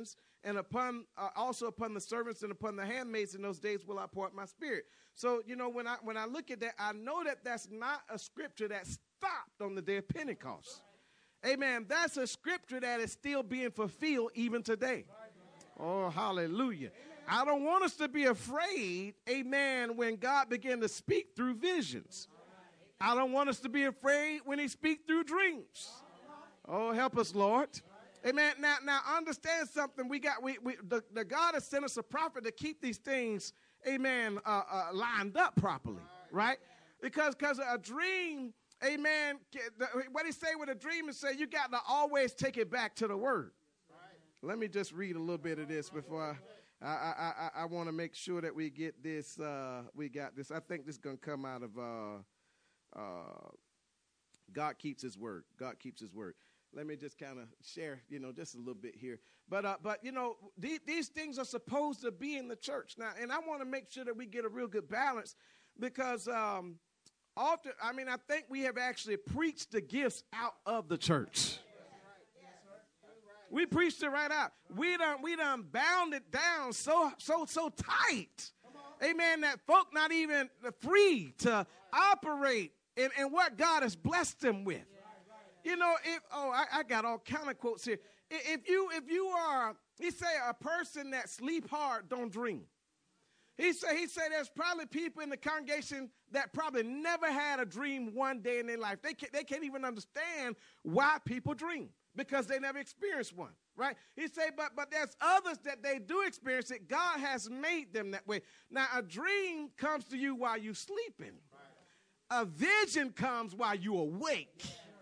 and upon uh, also upon the servants and upon the handmaids in those days will I pour out my spirit. So, you know, when I when I look at that, I know that that's not a scripture that stopped on the day of Pentecost. Amen. That's a scripture that is still being fulfilled even today. Oh, hallelujah. I don't want us to be afraid, amen, when God began to speak through visions. I don't want us to be afraid when he speaks through dreams. Oh, help us, Lord. Amen. Now, now understand something. We got we, we the, the God has sent us a prophet to keep these things, amen, uh, uh, lined up properly, right? Because because a dream, amen, the, what he say with a dream is say you got to always take it back to the word. Let me just read a little bit of this before I I I, I, I want to make sure that we get this. Uh, we got this. I think this is gonna come out of uh, uh, God keeps his word. God keeps his word. Let me just kind of share, you know, just a little bit here. But, uh, but you know, th- these things are supposed to be in the church now. And I want to make sure that we get a real good balance because um, often, I mean, I think we have actually preached the gifts out of the church. We preached it right out. We done, we done bound it down so, so, so tight. Amen. That folk not even free to operate in, in what God has blessed them with. You know, if oh, I, I got all kind of quotes here. If you if you are, he say a person that sleep hard don't dream. He say he say there's probably people in the congregation that probably never had a dream one day in their life. They can't, they can't even understand why people dream because they never experienced one, right? He say, but but there's others that they do experience it. God has made them that way. Now a dream comes to you while you're sleeping. A vision comes while you're awake.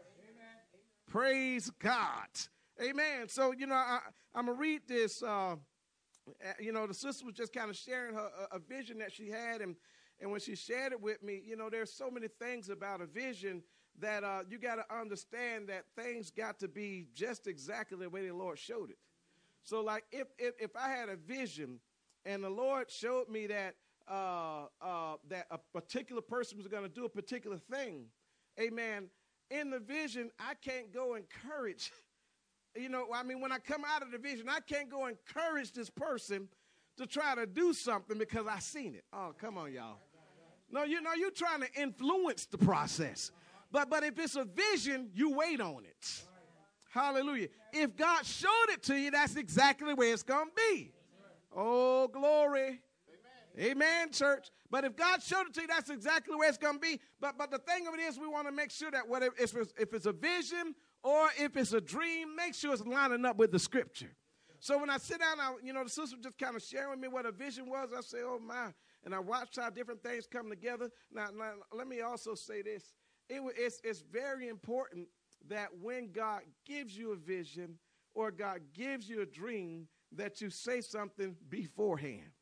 Praise God. Amen. So, you know, I, I'm going to read this. Uh, you know, the sister was just kind of sharing her a, a vision that she had. And, and when she shared it with me, you know, there's so many things about a vision that uh, you got to understand that things got to be just exactly the way the Lord showed it. So, like, if if, if I had a vision and the Lord showed me that uh, uh, that a particular person was going to do a particular thing, amen, in the vision, I can't go encourage. You know, I mean, when I come out of the vision, I can't go encourage this person to try to do something because I seen it. Oh, come on, y'all. No, you know, you're trying to influence the process. But but if it's a vision, you wait on it. Hallelujah. If God showed it to you, that's exactly the way it's going to be. Oh, glory. Amen, church. But if God showed it to you, that's exactly the way it's going to be. But but the thing of it is we want to make sure that whatever, if it's, if it's a vision or if it's a dream, make sure it's lining up with the scripture. So when I sit down, I, you know, the sister just kind of sharing with me what a vision was. I say, oh, my. And I watched how different things come together. Now, now let me also say this. It, it's, it's very important that when God gives you a vision or God gives you a dream, that you say something beforehand.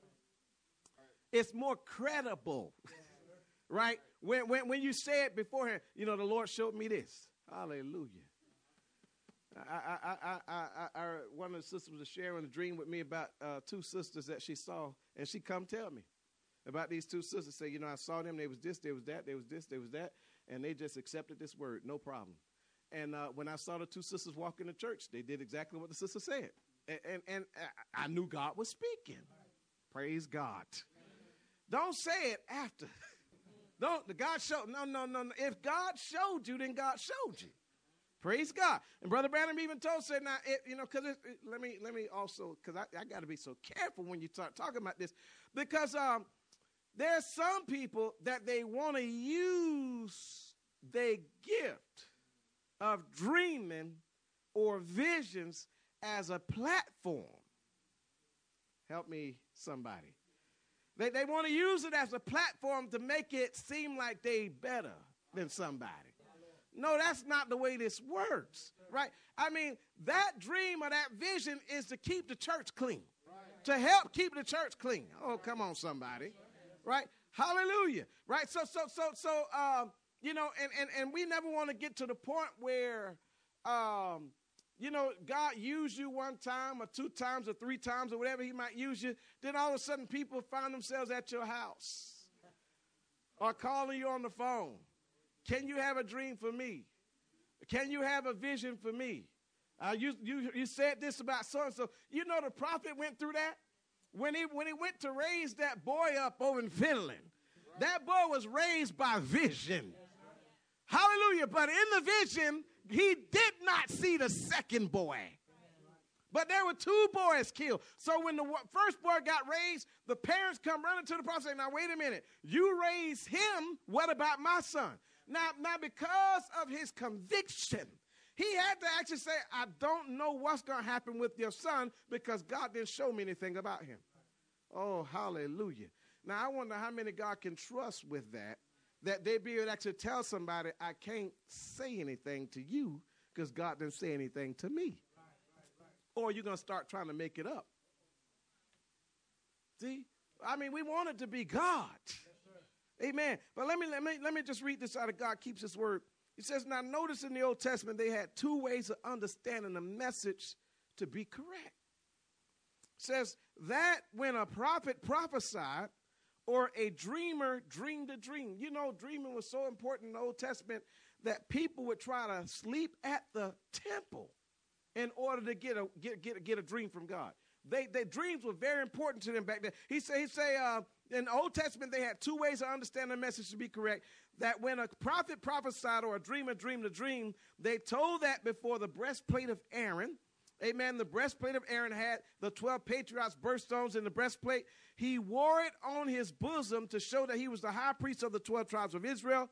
It's more credible, right? When, when when you say it beforehand, you know, the Lord showed me this. Hallelujah. I, I, I, I, I, I one of the sisters was sharing a dream with me about uh, two sisters that she saw, and she come tell me about these two sisters. Say, you know, I saw them. They was this, they was that, they was this, they was that, and they just accepted this word, no problem. And uh, when I saw the two sisters walk into church, they did exactly what the sister said, and and, and I, I knew God was speaking. Praise God. Don't say it after. Don't, the God showed, no, no, no, no. If God showed you, then God showed you. Praise God. And Brother Branham even told, said, now, it, you know, because it, it, let me, let me also, because I, I got to be so careful when you start talking about this, because um, there's some people that they want to use their gift of dreaming or visions as a platform. Help me, somebody. They they want to use it as a platform to make it seem like they better than somebody. No, that's not the way this works, right? I mean, that dream or that vision is to keep the church clean, to help keep the church clean. Oh, come on, somebody, right? Hallelujah, right? So, so, so, so, um, you know, and, and, and we never want to get to the point where, um, you know, God used you one time or two times or three times or whatever he might use you. Then all of a sudden people find themselves at your house or calling you on the phone. Can you have a dream for me? Can you have a vision for me? Uh, you, you, you said this about so-and-so. You know the prophet went through that? When he, when he went to raise that boy up over in Finland, that boy was raised by vision. Hallelujah. But in the vision, he did not see the second boy. But there were two boys killed. So when the first boy got raised, the parents come running to the prophet saying, now, wait a minute. You raised him. What about my son? Now, now, because of his conviction, he had to actually say, I don't know what's going to happen with your son because God didn't show me anything about him. Oh, hallelujah. Now, I wonder how many God can trust with that, that they be able to actually tell somebody, I can't say anything to you because God didn't say anything to me. Or you're going to start trying to make it up. See? I mean, we want it to be God. Yes, amen. But let me, let me, let me just read this out of God Keeps His Word. It says, now notice in the Old Testament, they had two ways of understanding the message to be correct. It says that when a prophet prophesied or a dreamer dreamed a dream. You know, dreaming was so important in the Old Testament that people would try to sleep at the temple in order to get a get get, get a dream from God. They, their dreams were very important to them back then. He say, he say uh, in the Old Testament, they had two ways of understanding the message to be correct. That when a prophet prophesied or a dreamer dreamed a dream, they told that before the breastplate of Aaron. Amen. The breastplate of Aaron had the twelve patriarchs' birthstones in the breastplate. He wore it on his bosom to show that he was the high priest of the twelve tribes of Israel.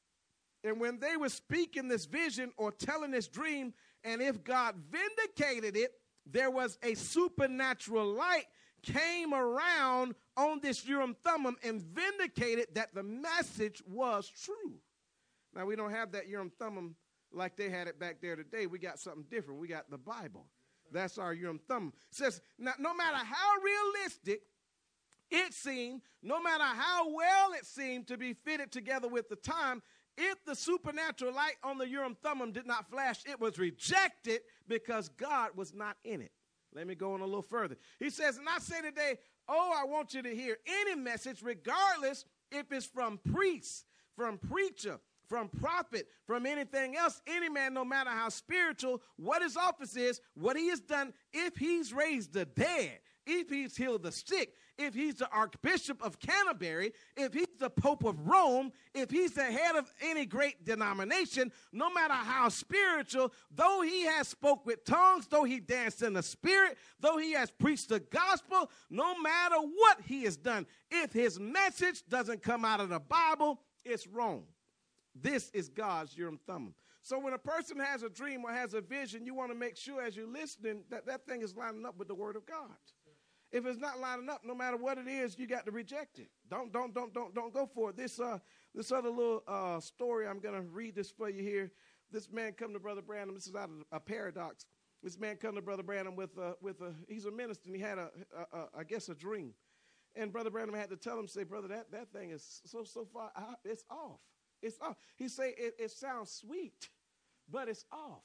And when they were speaking this vision or telling this dream, and if God vindicated it, there was a supernatural light came around on this Urim Thummim and vindicated that the message was true. Now, we don't have that Urim Thummim like they had it back there today. We got something different. We got the Bible. That's our Urim Thummim. It says, now, no matter how realistic it seemed, no matter how well it seemed to be fitted together with the time, if the supernatural light on the Urim Thummim did not flash, it was rejected because God was not in it. Let me go on a little further. He says, and I say today, oh, I want you to hear any message, regardless if it's from priest, from preacher, from prophet, from anything else, any man, no matter how spiritual, what his office is, what he has done, if he's raised the dead, if he's healed the sick, if he's the Archbishop of Canterbury, if he's the Pope of Rome, if he's the head of any great denomination, no matter how spiritual, though he has spoke with tongues, though he danced in the spirit, though he has preached the gospel, no matter what he has done, if his message doesn't come out of the Bible, it's wrong. This is God's Urim Thummim. So when a person has a dream or has a vision, you want to make sure as you're listening that that thing is lining up with the word of God. If it's not lining up, no matter what it is, you got to reject it. Don't, don't, don't, don't, don't go for it. This, uh, this other little uh, story, I'm going to read this for you here. This man come to Brother Branham. This is out of a paradox. This man come to Brother Branham with a, with a, he's a minister, and he had a, a, a I guess, a dream. And Brother Branham had to tell him, say, brother, that, that thing is so, so far, out, it's off. It's off. He say, it, it sounds sweet, but it's off.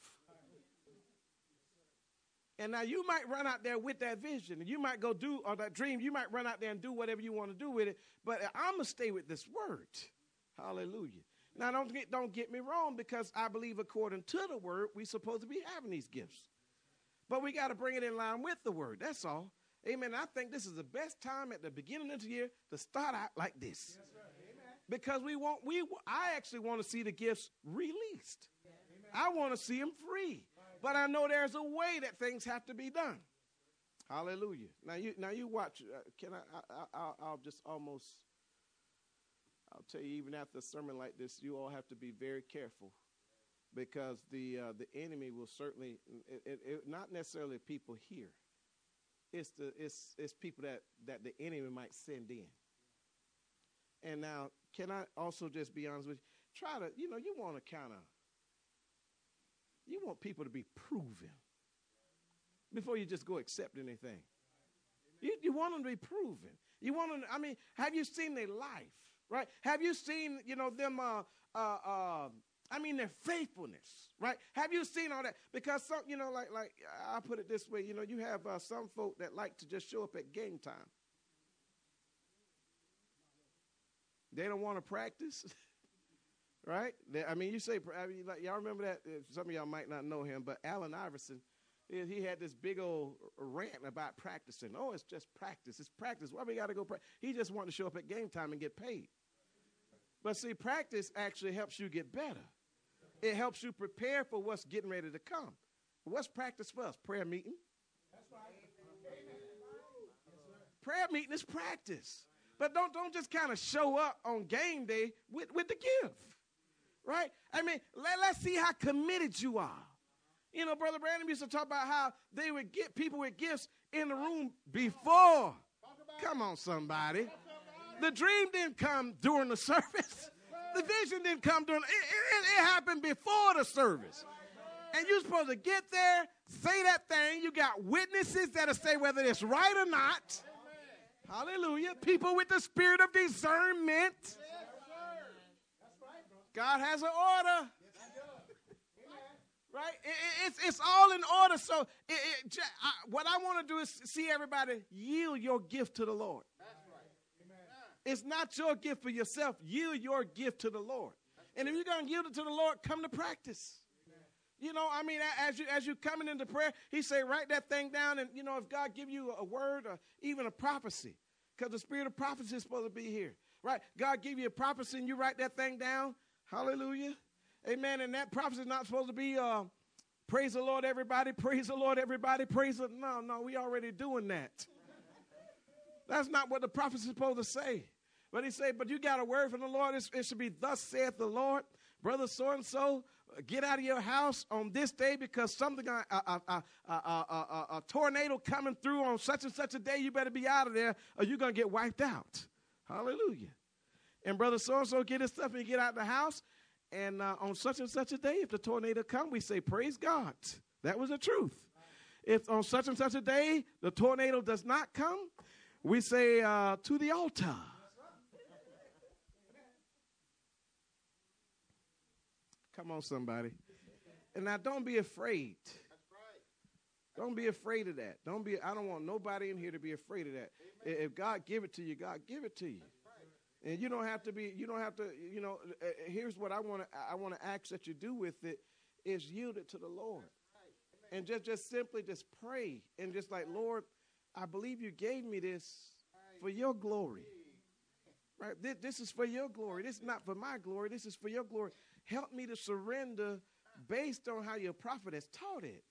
And now you might run out there with that vision, and you might go do, or that dream, you might run out there and do whatever you want to do with it, but I'm going to stay with this word. Hallelujah. Now, don't get, don't get me wrong, because I believe according to the word, we're supposed to be having these gifts. But we got to bring it in line with the word. That's all. Amen. I think this is the best time at the beginning of the year to start out like this. Yes, amen. Because we want, we, I actually want to see the gifts released. Amen. I want to see them free. But I know there's a way that things have to be done. Hallelujah. Now you, now you watch. Uh, can I, I, I? I'll just almost. I'll tell you, even after a sermon like this, you all have to be very careful, because the uh, the enemy will certainly, it, it, it, not necessarily people here. It's the it's it's people that that the enemy might send in. And now, can I also just be honest with you? Try to, you know, you want to kind of. You want people to be proven before you just go accept anything. You, you want them to be proven. You want them to, I mean, have you seen their life, right? Have you seen, you know, them, uh, uh, uh, I mean, their faithfulness, right? Have you seen all that? Because, some, you know, like, like I'll put it this way, you know, you have uh, some folk that like to just show up at game time. They don't want to practice. right? I mean, you say, I mean, like, y'all remember that? Some of y'all might not know him, but Allen Iverson, he had this big old rant about practicing. Oh, it's just practice. It's practice. Why we got to go practice? He just wanted to show up at game time and get paid. But see, practice actually helps you get better. It helps you prepare for what's getting ready to come. What's practice for us? Prayer meeting. That's right. Prayer meeting is practice. But don't, don't just kind of show up on game day with, with the gift. Right? I mean, let, let's see how committed you are. You know, Brother Brandon used to talk about how they would get people with gifts in the room before. Come on, somebody. The dream didn't come during the service. The vision didn't come during, it, it, it happened before the service. And you're supposed to get there, say that thing. You got witnesses that'll say whether it's right or not. Hallelujah. People with the spirit of discernment. God has an order. Right? It, it, it's, it's all in order. So it, it, I, what I want to do is see everybody yield your gift to the Lord. It's not your gift for yourself. Yield your gift to the Lord. And if you're going to yield it to the Lord, come to practice. You know, I mean, as you as you coming into prayer, he say, write that thing down. And, you know, if God give you a word or even a prophecy, because the spirit of prophecy is supposed to be here. Right? God give you a prophecy and you write that thing down. Hallelujah. Amen. And that prophecy is not supposed to be, uh, praise the Lord, everybody. Praise the Lord, everybody. Praise the No, no, we already doing that. That's not what the prophecy is supposed to say. But he said, but you got a word from the Lord. It, it should be, thus saith the Lord. Brother so-and-so, get out of your house on this day because something, a, a, a, a, a, a tornado coming through on such and such a day. You better be out of there or you're going to get wiped out. Hallelujah. And brother so-and-so get his stuff and get out of the house. And uh, on such and such a day, if the tornado come, we say, praise God. That was the truth. If on such and such a day, the tornado does not come, we say, uh, to the altar. Come on, somebody. And now don't be afraid. Don't be afraid of that. Don't be, I don't want nobody in here to be afraid of that. Amen. If God give it to you, God give it to you. Right. And you don't have to be, you don't have to, you know, uh, here's what I want to, I want to ask that you do with it is yield it to the Lord. Right. And just, just simply just pray and just like, Lord, I believe you gave me this for your glory. Right? This, this is for your glory. This is not for my glory. This is for your glory. Help me to surrender based on how your prophet has taught it.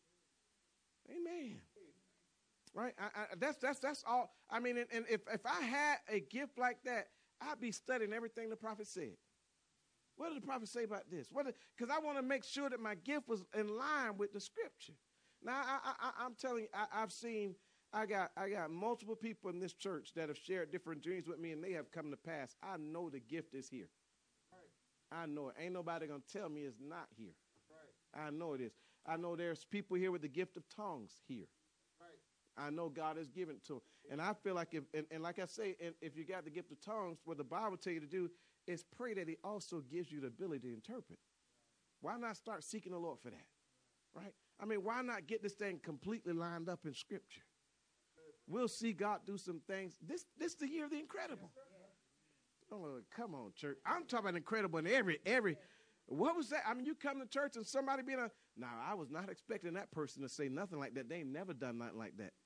Amen. Right? I, I, that's that's that's all. I mean, and, and if, if I had a gift like that, I'd be studying everything the prophet said. What did the prophet say about this? What? Because I want to make sure that my gift was in line with the scripture. Now, I, I, I'm telling you, I, I've seen, I got I got multiple people in this church that have shared different dreams with me, and they have come to pass. I know the gift is here. I know it. Ain't nobody going to tell me it's not here. Right. I know it is. I know there's people here with the gift of tongues here. Right. I know God has given it to them. And I feel like if, and, and like I say, and if you got the gift of tongues, what the Bible tells you to do is pray that he also gives you the ability to interpret. Why not start seeking the Lord for that? Right? I mean, why not get this thing completely lined up in Scripture? We'll see God do some things. This, this is the year of the incredible. Oh, come on, church. I'm talking about incredible in every, every, what was that? I mean, you come to church and somebody being a, no, I was not expecting that person to say nothing like that. They ain't never done nothing like that.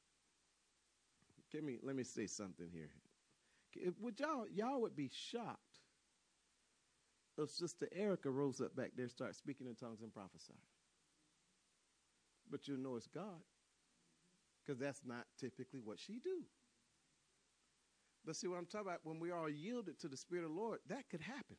Give me, let me say something here. Would y'all, y'all would be shocked if Sister Erica rose up back there and started speaking in tongues and prophesying. But you know it's God, because that's not typically what she do. But see what I'm talking about, when we are yielded to the Spirit of the Lord, that could happen.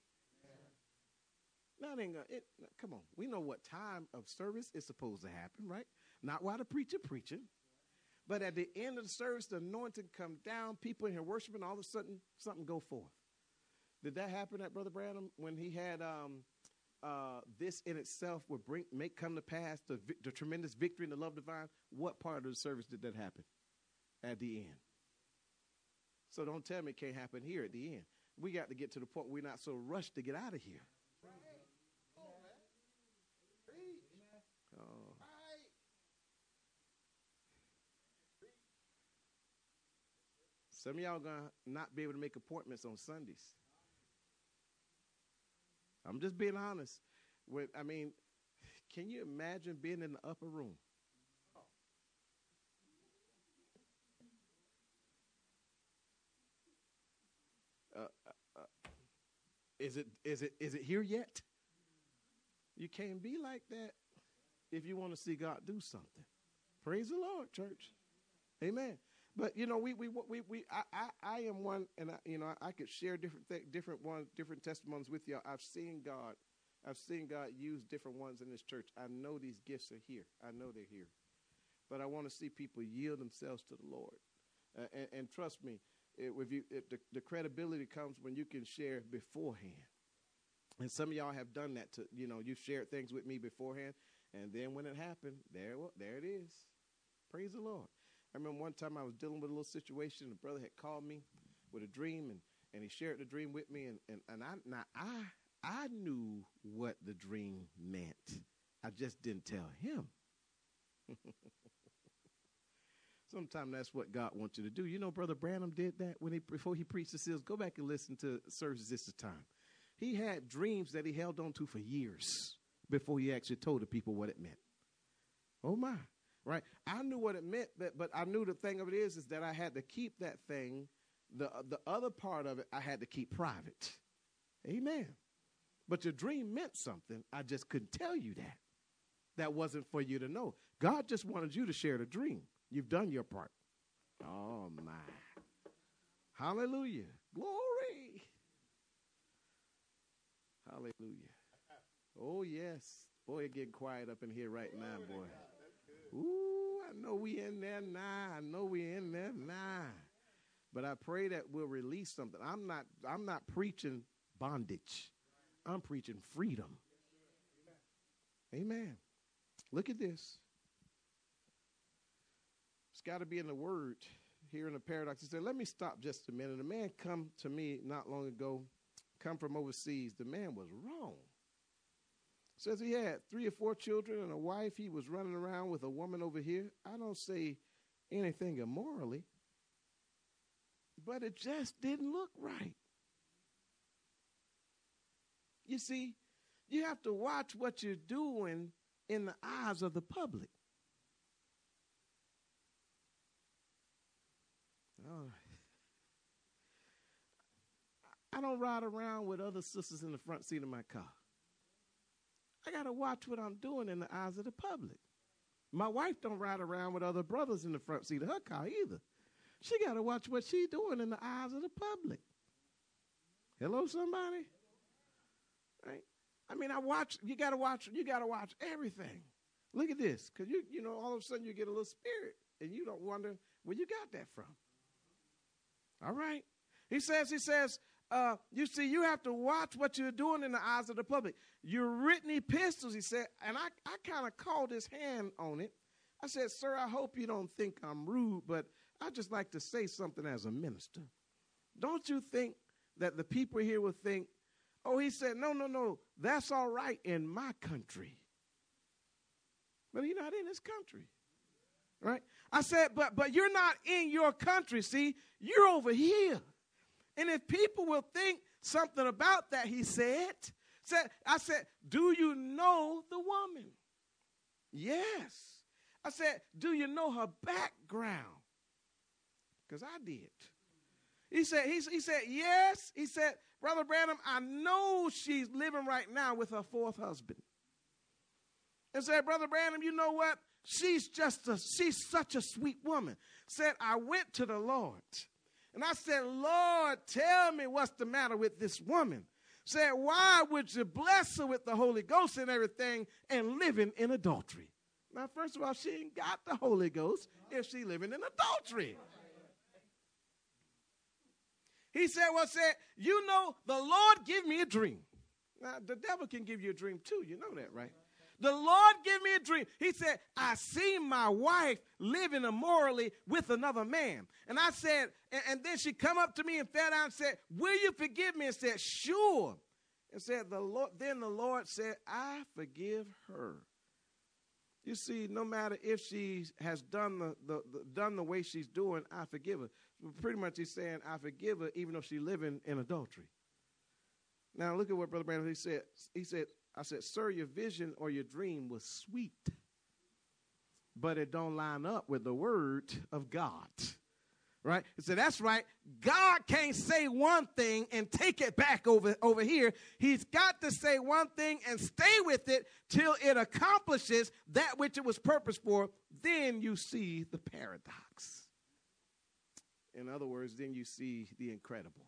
Yeah. Now, it ain't gonna, it, come on. We know what time of service is supposed to happen, right? Not while the preacher preaching. But at the end of the service, the anointing come down, people in here worshiping, all of a sudden, something go forth. Did that happen at Brother Branham when he had um, uh, this in itself would bring, make come to pass, the, the tremendous victory and the love divine? What part of the service did that happen at the end? So don't tell me it can't happen here at the end. We got to get to the point where we're not so rushed to get out of here. Oh. Some of y'all going to not be able to make appointments on Sundays. I'm just being honest. With, I mean, can you imagine being in the upper room? Uh, uh, uh, is it is it is it here yet? You can't be like that if you want to see God do something. Praise the Lord, church. Amen. But you know, we we we we I I, I am one, and I, you know I, I could share different th- different ones, different testimonies with you. I've seen God, I've seen God use different ones in this church. I know these gifts are here. I know they're here, but I want to see people yield themselves to the Lord, uh, and, and trust me, it, if you it, the, the credibility comes when you can share beforehand. And some of y'all have done that. To you know, you shared things with me beforehand, and then when it happened, there well, there it is. Praise the Lord. I remember one time I was dealing with a little situation. The brother had called me with a dream, and, and he shared the dream with me. And, and, and I now I I knew what the dream meant. I just didn't tell him. Sometimes that's what God wants you to do. You know, Brother Branham did that when he before he preached the seals. Go back and listen to services this time. He had dreams that he held on to for years before he actually told the people what it meant. Oh my. Right, I knew what it meant, but but I knew the thing of it is, is that I had to keep that thing. The the other part of it, I had to keep private. Amen. But your dream meant something. I just couldn't tell you that. That wasn't for you to know. God just wanted you to share the dream. You've done your part. Oh my! Hallelujah! Glory! Hallelujah! Oh yes, boy, it's getting quiet up in here right now, boy. Ooh, I know we in there now. I know we in there now. But I pray that we'll release something. I'm not I'm not preaching bondage. I'm preaching freedom. Amen. Look at this. It's got to be in the word here in the paradox. He said, let me stop just a minute. A man come to me not long ago, come from overseas. The man was wrong. Says he had three or four children and a wife. He was running around with a woman over here. I don't say anything immorally, but it just didn't look right. You see, you have to watch what you're doing in the eyes of the public. Oh. I don't ride around with other sisters in the front seat of my car. I got to watch what I'm doing in the eyes of the public. My wife don't ride around with other brothers in the front seat of her car either. She got to watch what she's doing in the eyes of the public. Hello, somebody? Right? I mean, I watch, you got to watch, you got to watch everything. Look at this, because you, you know, all of a sudden you get a little spirit, and you don't wonder where you got that from. All right? He says, he says, Uh, you see, you have to watch what you're doing in the eyes of the public. You're written epistles, he said, and I, I kind of called his hand on it. I said, sir, I hope you don't think I'm rude, but I'd just like to say something as a minister. Don't you think that the people here will think, oh, he said, no, no, no, that's all right in my country. But he's not in his country, right? I said, but but you're not in your country, see, you're over here. And if people will think something about that, he said, said, I said, do you know the woman? Yes. I said, do you know her background? Because I did. He said, he, he said, yes. He said, Brother Branham, I know she's living right now with her fourth husband. And said, Brother Branham, you know what? She's just a, she's such a sweet woman. Said, I went to the Lord. And I said, Lord, tell me what's the matter with this woman. Said, why would you bless her with the Holy Ghost and everything and living in adultery? Now, first of all, she ain't got the Holy Ghost if she living in adultery. He said, well, said, you know, the Lord give me a dream. Now, the devil can give you a dream too. You know that, right? The Lord gave me a dream. He said, I seen my wife living immorally with another man. And I said, and, and then she come up to me and fell down and said, will you forgive me? And said, sure. And said, the Lord, then the Lord said, I forgive her. You see, no matter if she has done the, the, the done the way she's doing, I forgive her. Pretty much he's saying, I forgive her even though she's living in adultery. Now look at what Brother Branham he said. He said, I said, sir, your vision or your dream was sweet, but it don't line up with the word of God. Right? He said, that's right. God can't say one thing and take it back over, over here. He's got to say one thing and stay with it till it accomplishes that which it was purposed for. Then you see the paradox. In other words, then you see the incredible.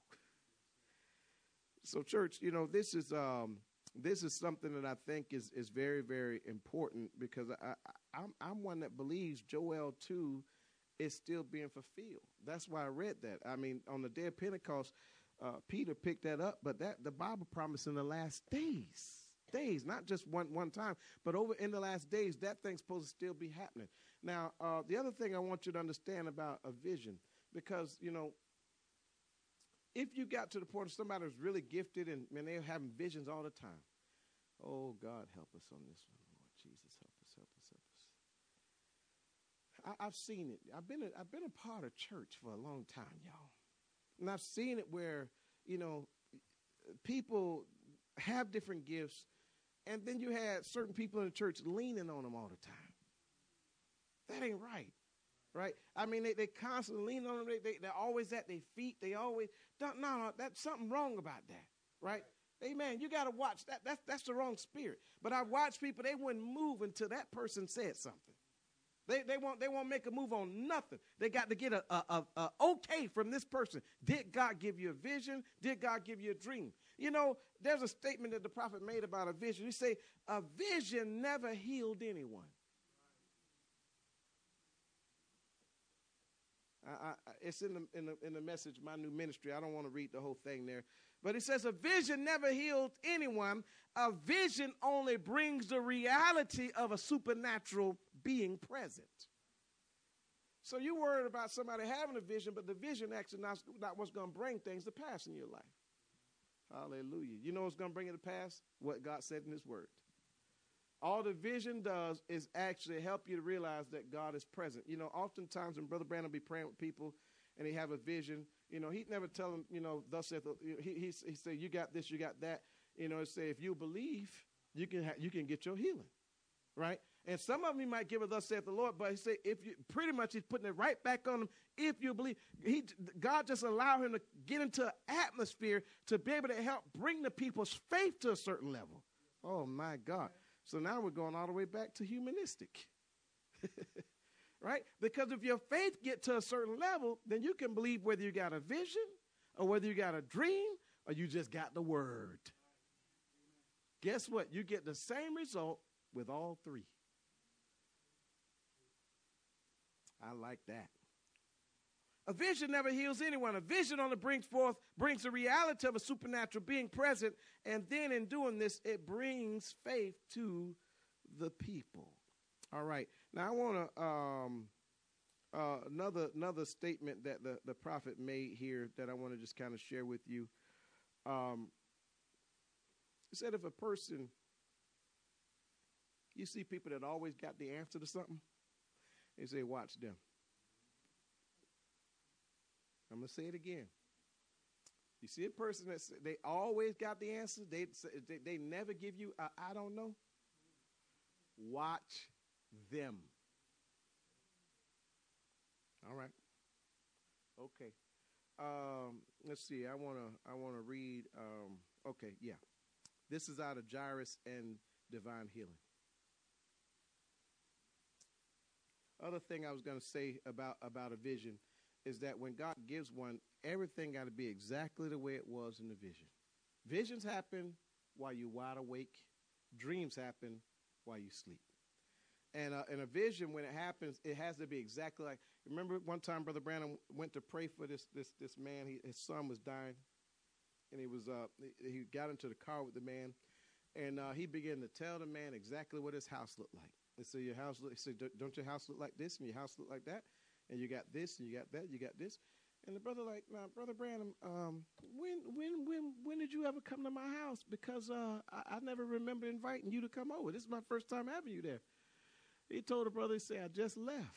So, church, you know, this is um, this is something that I think is is very, very important, because I, I I'm, I'm one that believes Joel two is still being fulfilled. That's why I read that. I mean, on the day of Pentecost, uh, Peter picked that up, but that the Bible promised in the last days, days, not just one one time, but over in the last days, that thing's supposed to still be happening. Now, uh, the other thing I want you to understand about a vision, because, you know, if you got to the point of somebody who's really gifted and, and they're having visions all the time, oh, God, help us on this one, Lord Jesus, help us, help us, help us. I, I've seen it. I've been a, I've been a part of church for a long time, y'all. And I've seen it where, you know, people have different gifts, and then you had certain people in the church leaning on them all the time. That ain't right, right? I mean, they, they constantly lean on them. They, they, they're always at their feet. They always, don't, no, no, that's something wrong about that, right? Amen. You got to watch that. That's, that's the wrong spirit. But I watch people, they wouldn't move until that person said something. They, they, won't, they won't make a move on nothing. They got to get a, a, a, a okay from this person. Did God give you a vision? Did God give you a dream? You know, there's a statement that the prophet made about a vision. He say, a vision never healed anyone. I, I, it's in the, in the in the message, my new ministry. I don't want to read the whole thing there. But it says, a vision never healed anyone. A vision only brings the reality of a supernatural being present. So you're worried about somebody having a vision, but the vision actually not, not what's going to bring things to pass in your life. Hallelujah. You know what's going to bring it to pass? What God said in his word. All the vision does is actually help you to realize that God is present. You know, oftentimes when Brother Brandon be praying with people and they have a vision, you know, he'd never tell them, you know, thus saith, he, he, he say, you got this, you got that. You know, say, if you believe, you can ha- you can get your healing, right? And some of them he might give it, thus saith the Lord, but he say, if you, pretty much he's putting it right back on them. If you believe, he, God just allow him to get into an atmosphere to be able to help bring the people's faith to a certain level. Oh, my God. So now we're going all the way back to humanistic, right? Because if your faith get to a certain level, then you can believe whether you got a vision or whether you got a dream or you just got the word. Guess what? You get the same result with all three. I like that. A vision never heals anyone. A vision only brings forth, brings the reality of a supernatural being present. And then in doing this, it brings faith to the people. All right. Now I want to, um, uh, another, another statement that the, the prophet made here that I want to just kind of share with you. Um, he said, if a person, you see people that always got the answer to something, he say, watch them. I'm going to say it again. You see a person that they always got the answer. They, they, they never give you a, I don't know. Watch them. All right. Okay. Um, let's see. I want to I want to read. Um, okay. Yeah. This is out of Jairus and Divine Healing. Other thing I was going to say about, about a vision is that when God gives one, everything got to be exactly the way it was in the vision. Visions happen while you're wide awake. Dreams happen while you sleep. And uh, in a vision, when it happens, it has to be exactly like. Remember one time Brother Branham went to pray for this this this man. He, his son was dying, and he was uh he got into the car with the man, and uh, he began to tell the man exactly what his house looked like. He said, "Your house look." He said, "Don't your house look like this, and your house look like that, and you got this, and you got that, you got this." And the brother like, "Now, Brother Branham, um, when when when when did you ever come to my house? Because uh, I, I never remember inviting you to come over. This is my first time having you there." He told the brother, he said, "I just left."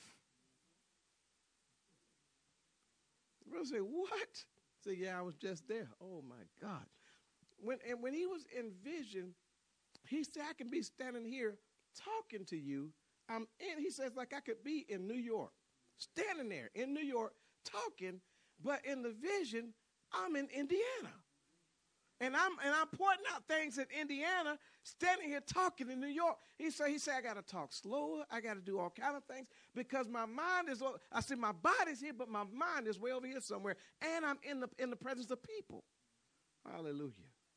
The brother said, "What?" He said, "Yeah, I was just there." Oh, my God. when and when he was in vision, he said, I can be standing here talking to you. I'm in, he says, like I could be in New York, standing there in New York talking, but in the vision, I'm in Indiana. And I'm and I'm pointing out things in Indiana, standing here talking in New York. He said, he said, I got to talk slower. I got to do all kind of things because my mind is, I said, my body's here, but my mind is way over here somewhere. And I'm in the in the presence of people. Hallelujah.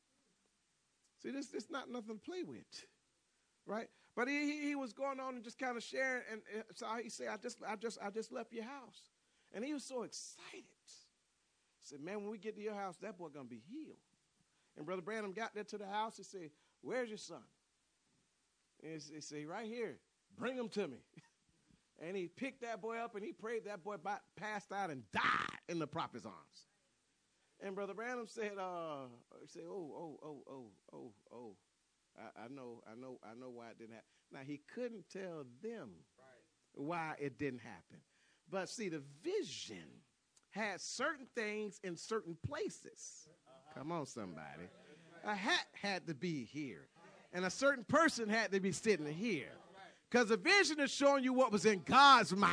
See, this this not nothing to play with, right? But he he, he was going on and just kind of sharing, and uh, so he said, I just I just I just left your house, and he was so excited. He said, man, when we get to your house, that boy gonna be healed. And Brother Branham got there to the house. He said, where's your son? And he, he said, right here. Bring him to me. And he picked that boy up and he prayed. That boy about passed out and died in the prophet's arms. And Brother Branham said, uh, he said, oh, oh, oh, oh, oh, oh. I, I know, I know, I know why it didn't happen. Now, he couldn't tell them right. why it didn't happen. But see, the vision had certain things in certain places. Come on, somebody. A hat had to be here. And a certain person had to be sitting here. Because the vision is showing you what was in God's mind.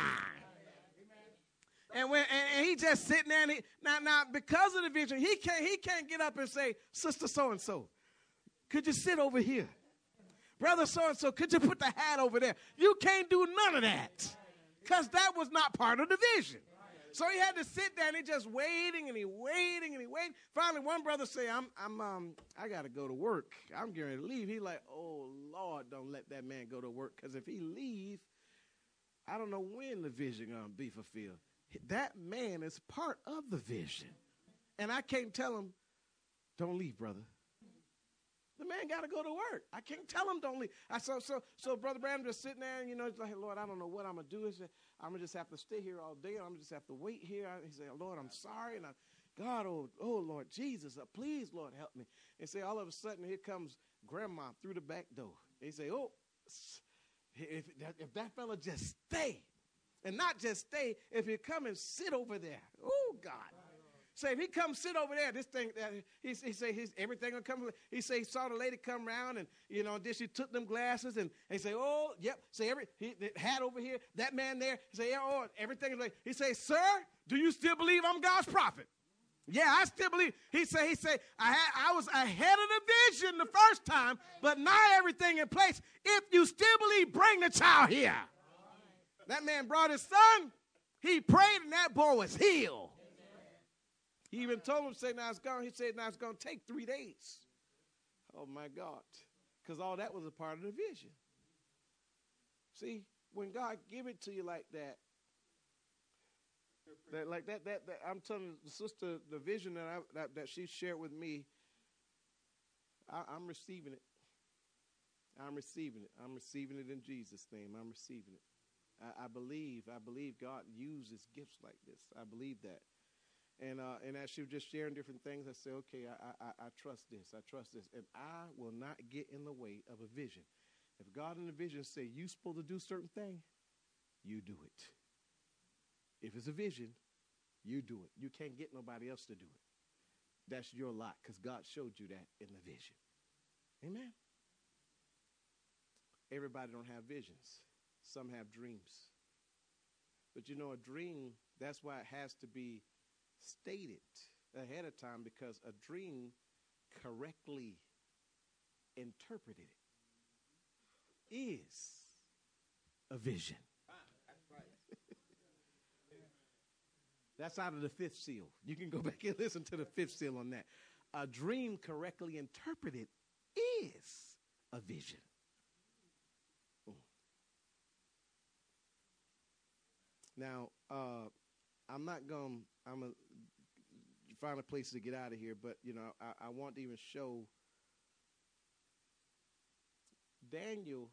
And when and, and he just sitting there. And he, now, now, because of the vision, he can't, he can't get up and say, Sister so-and-so, could you sit over here? Brother so-and-so, could you put the hat over there? You can't do none of that. Because that was not part of the vision. So he had to sit there and he just waiting and he waiting and he waiting. Finally, one brother say, I'm, I'm, um, I got to go to work. I'm getting ready to leave. He like, oh, Lord, don't let that man go to work. Because if he leave, I don't know when the vision going to be fulfilled. That man is part of the vision. And I can't tell him, don't leave, brother. The man got to go to work. I can't tell him don't leave. I so so so Brother Branham just sitting there, and you know, he's like, Lord, I don't know what I'm gonna do. He said, I'm gonna just have to stay here all day. I'm gonna just have to wait here. He said, Lord, I'm sorry, and I, God, oh, oh, Lord Jesus, uh, please, Lord, help me. And say, all of a sudden, here comes Grandma through the back door. He say, oh, if that, if that fella just stay, and not just stay, if he come and sit over there, oh God. Say, if he comes sit over there, this thing, uh, he, he say he's, everything will come. He say he saw the lady come around and, you know, then she took them glasses and he say, oh, yep. Say, every he, the hat over here, that man there. He say, yeah, oh, everything is like, he say, sir, do you still believe I'm God's prophet? Yeah, I still believe. He say, he say, I, had, I was ahead of the vision the first time, but now everything in place. If you still believe, bring the child here. That man brought his son. He prayed and that boy was healed. He even told him, say, now it's gone. He said, now it's going to take three days. Oh, my God. Because all that was a part of the vision. See, when God give it to you like that, that like that, that, that I'm telling the sister, the vision that, I, that, that she shared with me, I, I'm receiving it. I'm receiving it. I'm receiving it in Jesus' name. I'm receiving it. I, I believe, I believe God uses gifts like this. I believe that. And uh, and as she was just sharing different things, I said, okay, I, I I trust this. I trust this. And I will not get in the way of a vision. If God in the vision say you're supposed to do certain thing, you do it. If it's a vision, you do it. You can't get nobody else to do it. That's your lot because God showed you that in the vision. Amen. Everybody don't have visions. Some have dreams. But you know, a dream, that's why it has to be stated ahead of time because a dream correctly interpreted is a vision. That's out of the fifth seal. You can go back and listen to the fifth seal on that. A dream correctly interpreted is a vision. Mm. Now, uh, I'm not going to, I'm going to find a place to get out of here, but, you know, I, I want to even show Daniel,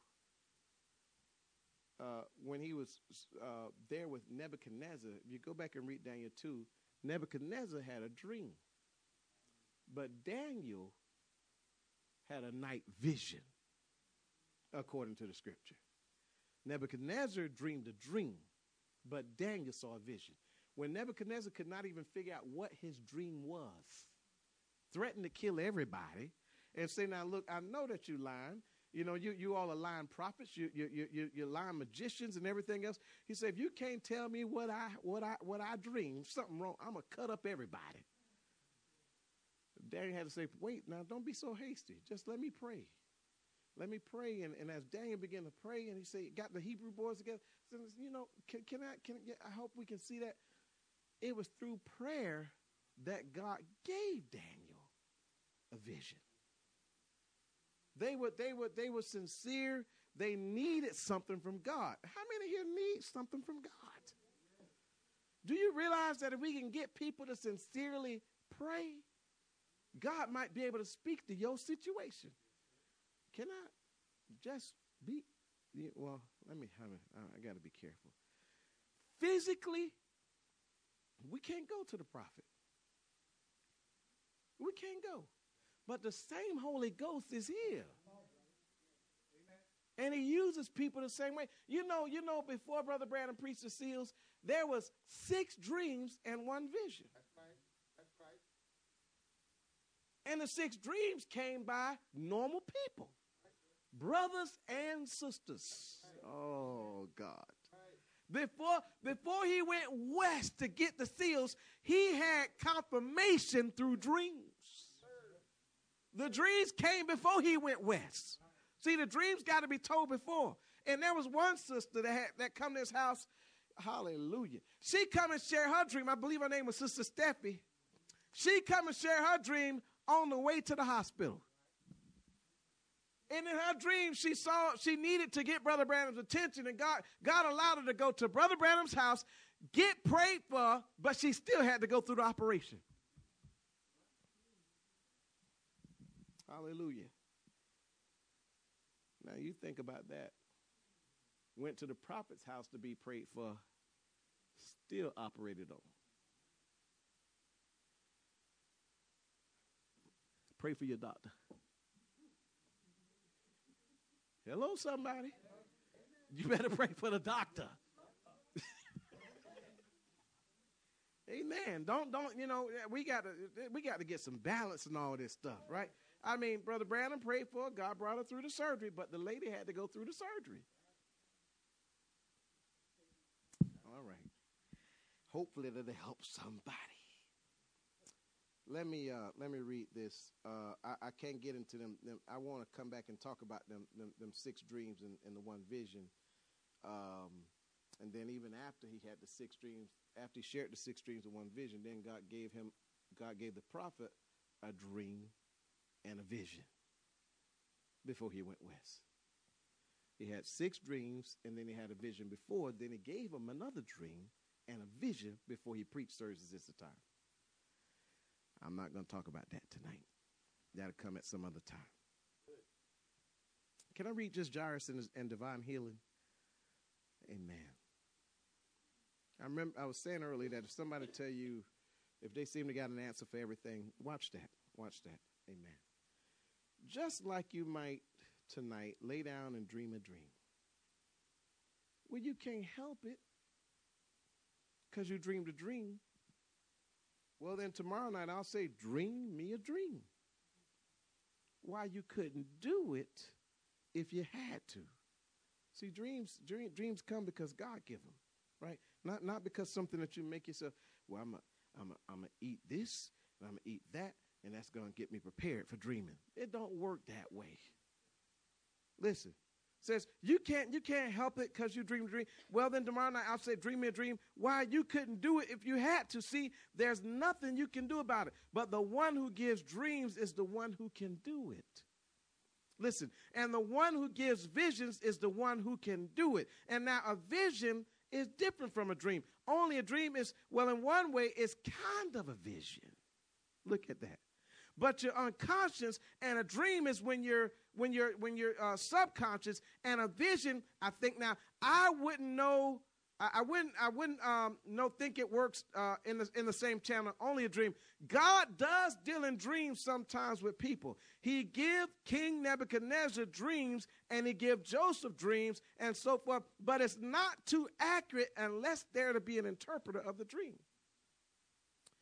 uh, when he was uh, there with Nebuchadnezzar. If you go back and read Daniel two, Nebuchadnezzar had a dream. But Daniel had a night vision, according to the scripture. Nebuchadnezzar dreamed a dream, but Daniel saw a vision. When Nebuchadnezzar could not even figure out what his dream was, threaten to kill everybody and say, now, look, I know that you lying. You know, you, you all are lying prophets. You, you, you, you, you're lying magicians and everything else. He said, if you can't tell me what I, what I, what I dream, something wrong, I'm going to cut up everybody. Daniel had to say, wait, now, don't be so hasty. Just let me pray. Let me pray. And, and as Daniel began to pray, and he said, got the Hebrew boys together, said, you know, can, can I, can I hope we can see that. It was through prayer that God gave Daniel a vision. They were, they were, they were sincere. They needed something from God. How many here need something from God? Do you realize that if we can get people to sincerely pray, God might be able to speak to your situation? Can I just be, well, let me, I got to be careful. Physically, we can't go to the prophet. We can't go. But the same Holy Ghost is here. And he uses people the same way. You know, you know, before Brother Branham preached the seals, there was six dreams and one vision. That's right. That's right. And the six dreams came by normal people. Brothers and sisters. Oh, God. Before, before he went west to get the seals, he had confirmation through dreams. The dreams came before he went west. See, the dreams got to be told before. And there was one sister that had, that come to his house. Hallelujah. She come and share her dream. I believe her name was Sister Steffi. She come and share her dream on the way to the hospital. And in her dream, she saw she needed to get Brother Branham's attention, and God, God allowed her to go to Brother Branham's house, get prayed for, but she still had to go through the operation. Hallelujah. Now you think about that. Went to the prophet's house to be prayed for, still operated on. Pray for your doctor. Hello, somebody. You better pray for the doctor. Amen. Don't, don't, you know, we got to, we got to get some balance in all this stuff, right? I mean, Brother Branham prayed for her. God brought her through the surgery, but the lady had to go through the surgery. All right. Hopefully that'll help somebody. Let me uh, let me read this. Uh, I, I can't get into them. them I want to come back and talk about them them, them six dreams and, and the one vision. Um, and then even after he had the six dreams, after he shared the six dreams and one vision, then God gave him, God gave the prophet a dream and a vision before he went west. He had six dreams and then he had a vision before. Then he gave him another dream and a vision before he preached services at the time. I'm not going to talk about that tonight. That'll come at some other time. Can I read just Jairus and, and divine healing? Amen. I remember I was saying earlier that if somebody tell you, if they seem to got an answer for everything, watch that. Watch that. Amen. Just like you might tonight lay down and dream a dream. Well, you can't help it because you dreamed a dream. Well, then tomorrow night I'll say, dream me a dream. Why you couldn't do it if you had to. See, dreams dream, dreams come because God give them, right? Not not because something that you make yourself, well, I'm a, I'm a, I'm going to eat this, and I'm going to eat that, and that's going to get me prepared for dreaming. It don't work that way. Listen. Says, you can't you can't help it because you dream a dream. Well, then tomorrow night I'll say, dream me a dream. Why you couldn't do it if you had to. See, there's nothing you can do about it. But the one who gives dreams is the one who can do it. Listen, and the one who gives visions is the one who can do it. And now a vision is different from a dream. Only a dream is, well, in one way, it's kind of a vision. Look at that. But you're unconscious, and a dream is when you're when you're when you're uh, subconscious, and a vision. I think now I wouldn't know. I, I wouldn't. I wouldn't um, know. Think it works uh, in the in the same channel. Only a dream. God does deal in dreams sometimes with people. He give King Nebuchadnezzar dreams, and he give Joseph dreams, and so forth. But it's not too accurate unless there to be an interpreter of the dream.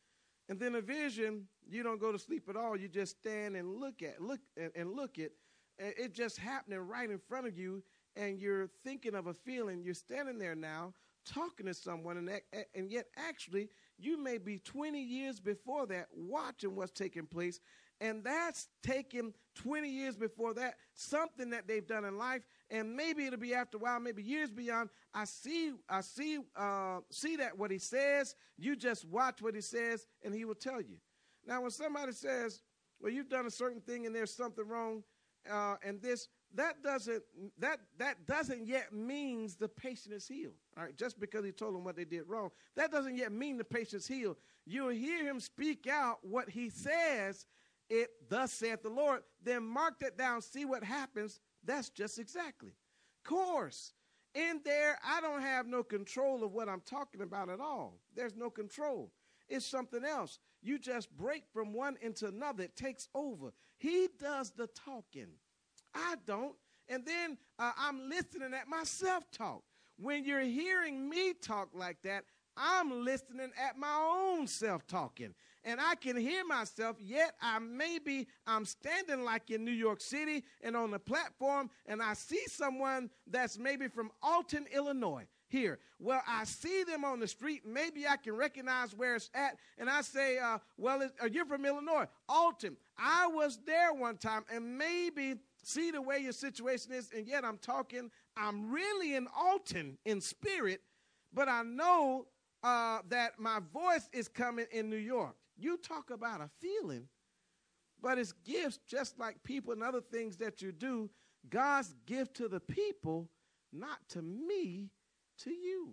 And then a vision, you don't go to sleep at all. You just stand and look at, look and, and look at. It just happening right in front of you, and you're thinking of a feeling. You're standing there now talking to someone, and, and yet actually you may be twenty years before that watching what's taking place, and that's taken twenty years before that, something that they've done in life, and maybe it'll be after a while, maybe years beyond. I see, I see, uh, see that what he says. You just watch what he says, and he will tell you. Now, when somebody says, well, you've done a certain thing and there's something wrong, uh, and this, that doesn't, that, that doesn't yet means the patient is healed. All right, just because he told them what they did wrong, that doesn't yet mean the patient's healed. You'll hear him speak out what he says, it thus saith the Lord, then mark that down, see what happens. That's just exactly. Of course, in there, I don't have no control of what I'm talking about at all. There's no control. It's something else. You just break from one into another. It takes over. He does the talking. I don't. And then uh, I'm listening at myself talk. When you're hearing me talk like that, I'm listening at my own self talking. And I can hear myself, yet I maybe I'm standing like in New York City and on the platform, and I see someone that's maybe from Alton, Illinois. Here, well, I see them on the street. Maybe I can recognize where it's at. And I say, uh, well, it, uh, you're from Illinois, Alton. I was there one time, and maybe see the way your situation is. And yet I'm talking, I'm really in Alton in spirit, but I know uh, that my voice is coming in New York. You talk about a feeling, but it's gifts just like people and other things that you do. God's gift to the people, not to me, to you.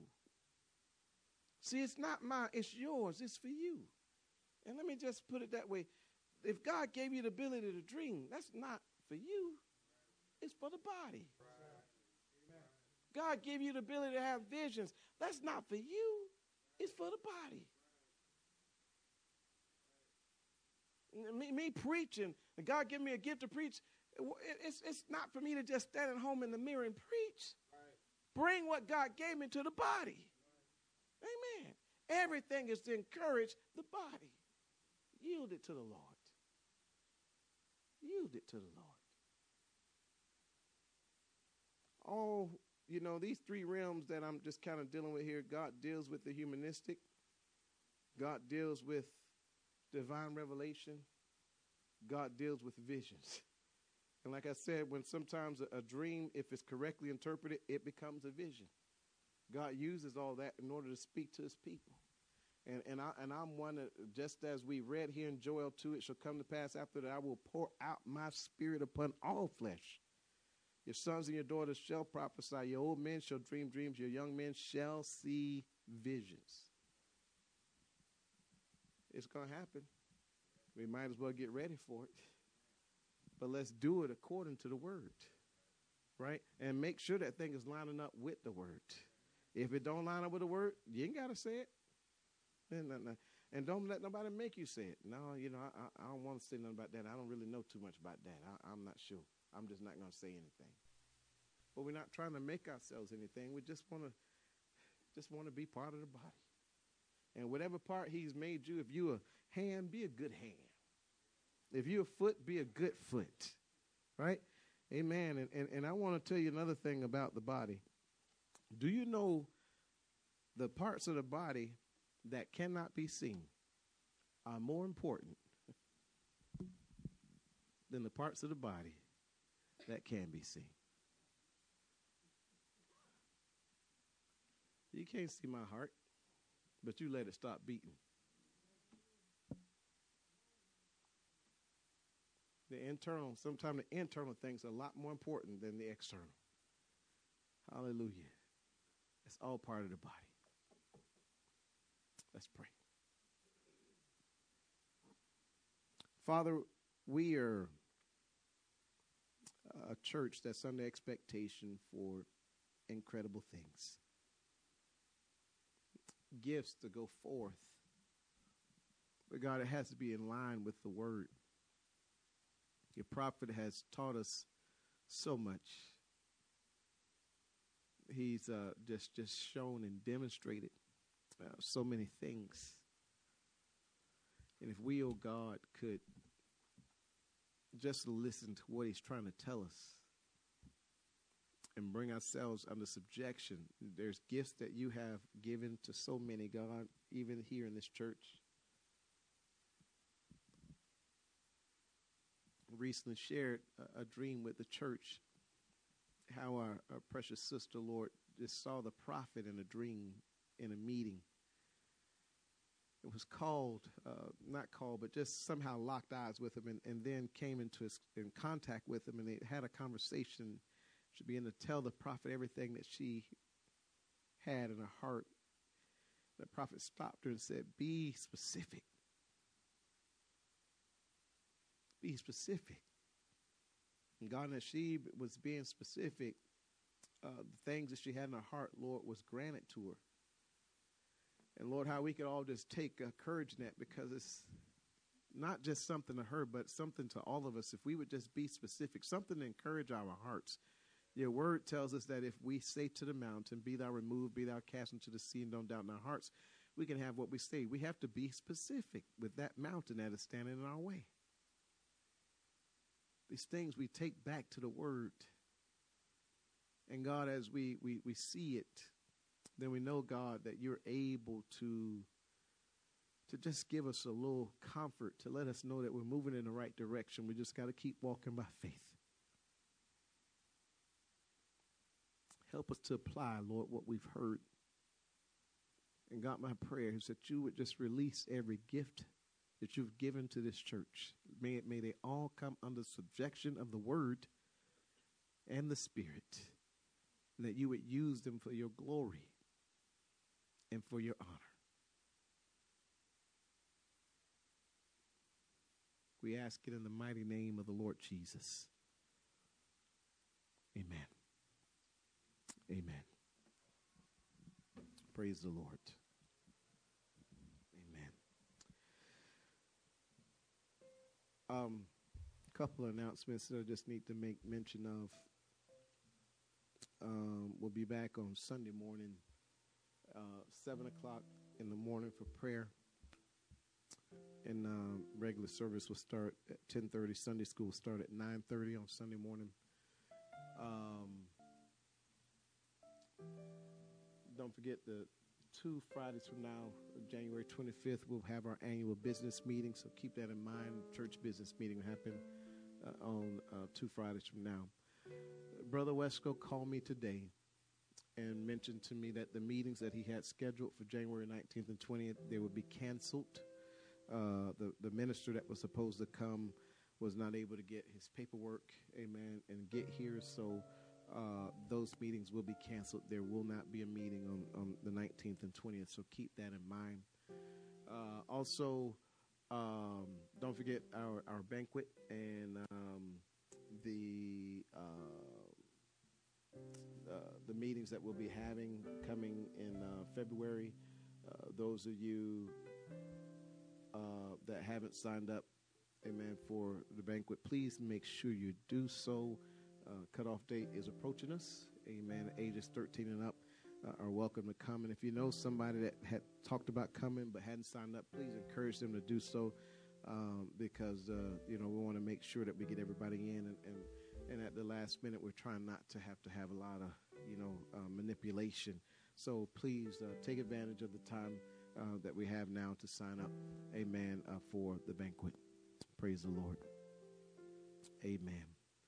See, it's not mine, it's yours, it's for you. And let me just put it that way. If God gave you the ability to dream, that's not for you, it's for the body. God gave you the ability to have visions, that's not for you, it's for the body. Me, me preaching, God gave me a gift to preach, it's, it's not for me to just stand at home in the mirror and preach. Bring what God gave me to the body. Amen. Everything is to encourage the body. Yield it to the Lord. Yield it to the Lord. Oh, you know, these three realms that I'm just kind of dealing with here, God deals with the humanistic. God deals with divine revelation. God deals with visions. And like I said, when sometimes a, a dream, if it's correctly interpreted, it becomes a vision. God uses all that in order to speak to his people. And and, I, and I'm one that, just as we read here in Joel two, it shall come to pass after that I will pour out my spirit upon all flesh. Your sons and your daughters shall prophesy. Your old men shall dream dreams. Your young men shall see visions. It's going to happen. We might as well get ready for it. But let's do it according to the word, right? And make sure that thing is lining up with the word. If it don't line up with the word, you ain't got to say it. And, and don't let nobody make you say it. No, you know, I, I don't want to say nothing about that. I don't really know too much about that. I, I'm not sure. I'm just not going to say anything. But we're not trying to make ourselves anything. We just want to just want to be part of the body. And whatever part he's made you, if you're a hand, be a good hand. If you're a foot, be a good foot, right? Amen. And, and, and I want to tell you another thing about the body. Do you know the parts of the body that cannot be seen are more important than the parts of the body that can be seen? You can't see my heart, but you let it stop beating. The internal, sometimes the internal things are a lot more important than the external. Hallelujah. It's all part of the body. Let's pray. Father, we are a church that's under expectation for incredible things. Gifts to go forth. But God, it has to be in line with the word. Your prophet has taught us so much. He's uh, just, just shown and demonstrated uh, so many things. And if we, oh God, could just listen to what he's trying to tell us and bring ourselves under subjection. There's gifts that you have given to so many, God, even here in this church. Recently shared a, a dream with the church, how our, our precious sister, Lord, just saw the prophet in a dream in a meeting. It was called, uh, not called, but just somehow locked eyes with him, and, and then came into his, in contact with him, and they had a conversation. She began to tell the prophet everything that she had in her heart. The prophet stopped her and said, be specific. Be specific. And God, as she was being specific, uh, the things that she had in her heart, Lord, was granted to her. And Lord, how we could all just take uh, courage in that, because it's not just something to her, but something to all of us. If we would just be specific, something to encourage our hearts. Your word tells us that if we say to the mountain, be thou removed, be thou cast into the sea, and don't doubt in our hearts, we can have what we say. We have to be specific with that mountain that is standing in our way. These things we take back to the word. And God, as we, we, we see it, then we know, God, that you're able to, to just give us a little comfort, to let us know that we're moving in the right direction. We just got to keep walking by faith. Help us to apply, Lord, what we've heard. And God, my prayer is that you would just release every gift that you've given to this church. May it, may they all come under subjection of the word and the spirit, and that you would use them for your glory and for your honor. We ask it in the mighty name of the Lord Jesus. Amen. Amen. Praise the Lord. Amen. Um, a couple of announcements that I just need to make mention of. Um, we'll be back on Sunday morning, uh, seven o'clock in the morning for prayer. And um, regular service will start at ten thirty. Sunday school will start at nine thirty on Sunday morning. Um, don't forget, the two Fridays from now, January twenty-fifth, we'll have our annual business meeting. So keep that in mind. Church business meeting will happen uh, on uh, two Fridays from now. Brother Wesco called me today and mentioned to me that the meetings that he had scheduled for January nineteenth and twentieth, they would be canceled. Uh, the, the minister that was supposed to come was not able to get his paperwork, amen, and get here. So uh, those meetings will be canceled. There will not be a meeting on, on the nineteenth and twentieth, so keep that in mind. Uh, also, um, don't forget our, our banquet and um, the uh, uh, the meetings that we'll be having coming in uh, February. Uh, those of you Uh, that haven't signed up, amen, for the banquet, please make sure you do so. Uh, cutoff date is approaching us, amen. Ages thirteen and up uh, are welcome to come. And if you know somebody that had talked about coming but hadn't signed up, please encourage them to do so, um, because, uh, you know, we want to make sure that we get everybody in. And, and, and at the last minute, we're trying not to have to have a lot of, you know, uh, manipulation. So please uh, take advantage of the time Uh, that we have now to sign up, amen, uh, for the banquet. Praise the Lord. Amen.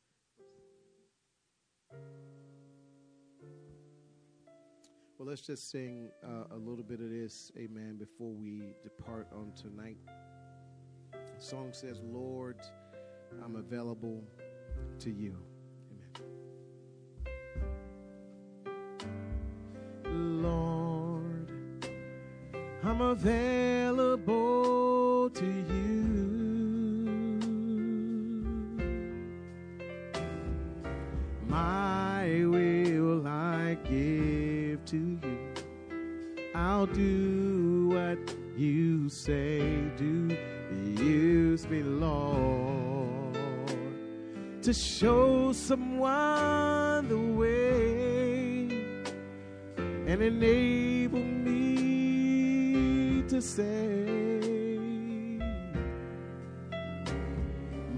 Well, let's just sing uh, a little bit of this, amen, before we depart on tonight. The song says, Lord, I'm available to you. Amen. Lord, I'm available to you. My will I give to you. I'll do what you say. Do use me, Lord, to show someone the way and enable me to say,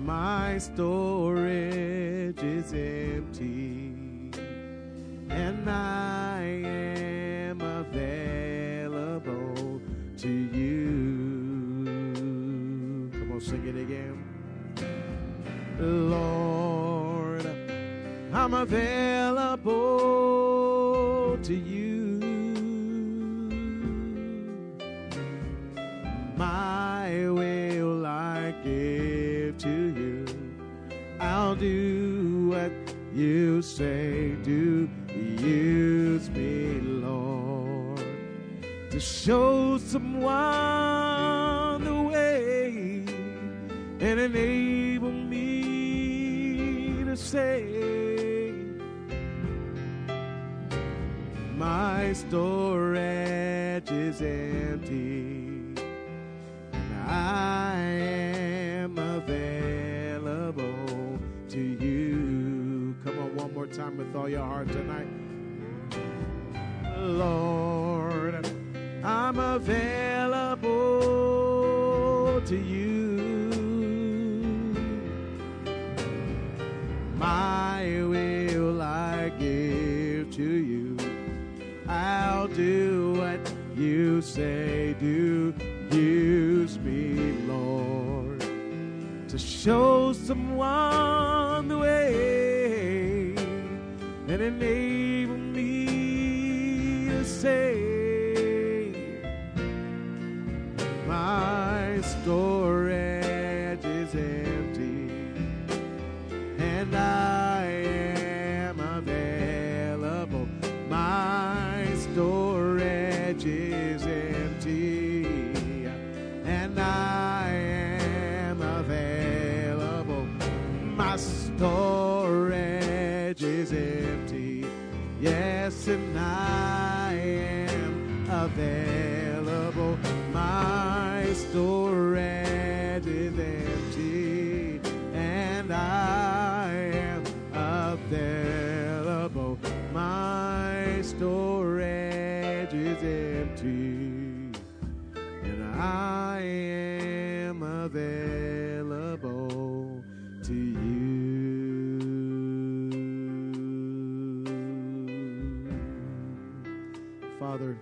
My storage is empty, and I am available to you. Come on, sing it again. Lord, I'm available to you. My will I give to you. I'll do what you say. Do use me, Lord, to show someone the way and enable me to say, my storage is empty, and I am available to you. Come on, one more time with all your heart tonight. Lord, I'm available to you. My will I give to you. I'll do what you say. Do use me, Lord, to show someone the way and enable me to say, my storage is empty, and I am available. My storage is empty, and I am available. My storage is empty, yes, and I am available. My storage is empty, and I am available. My storage is empty, and I am available to you. Father,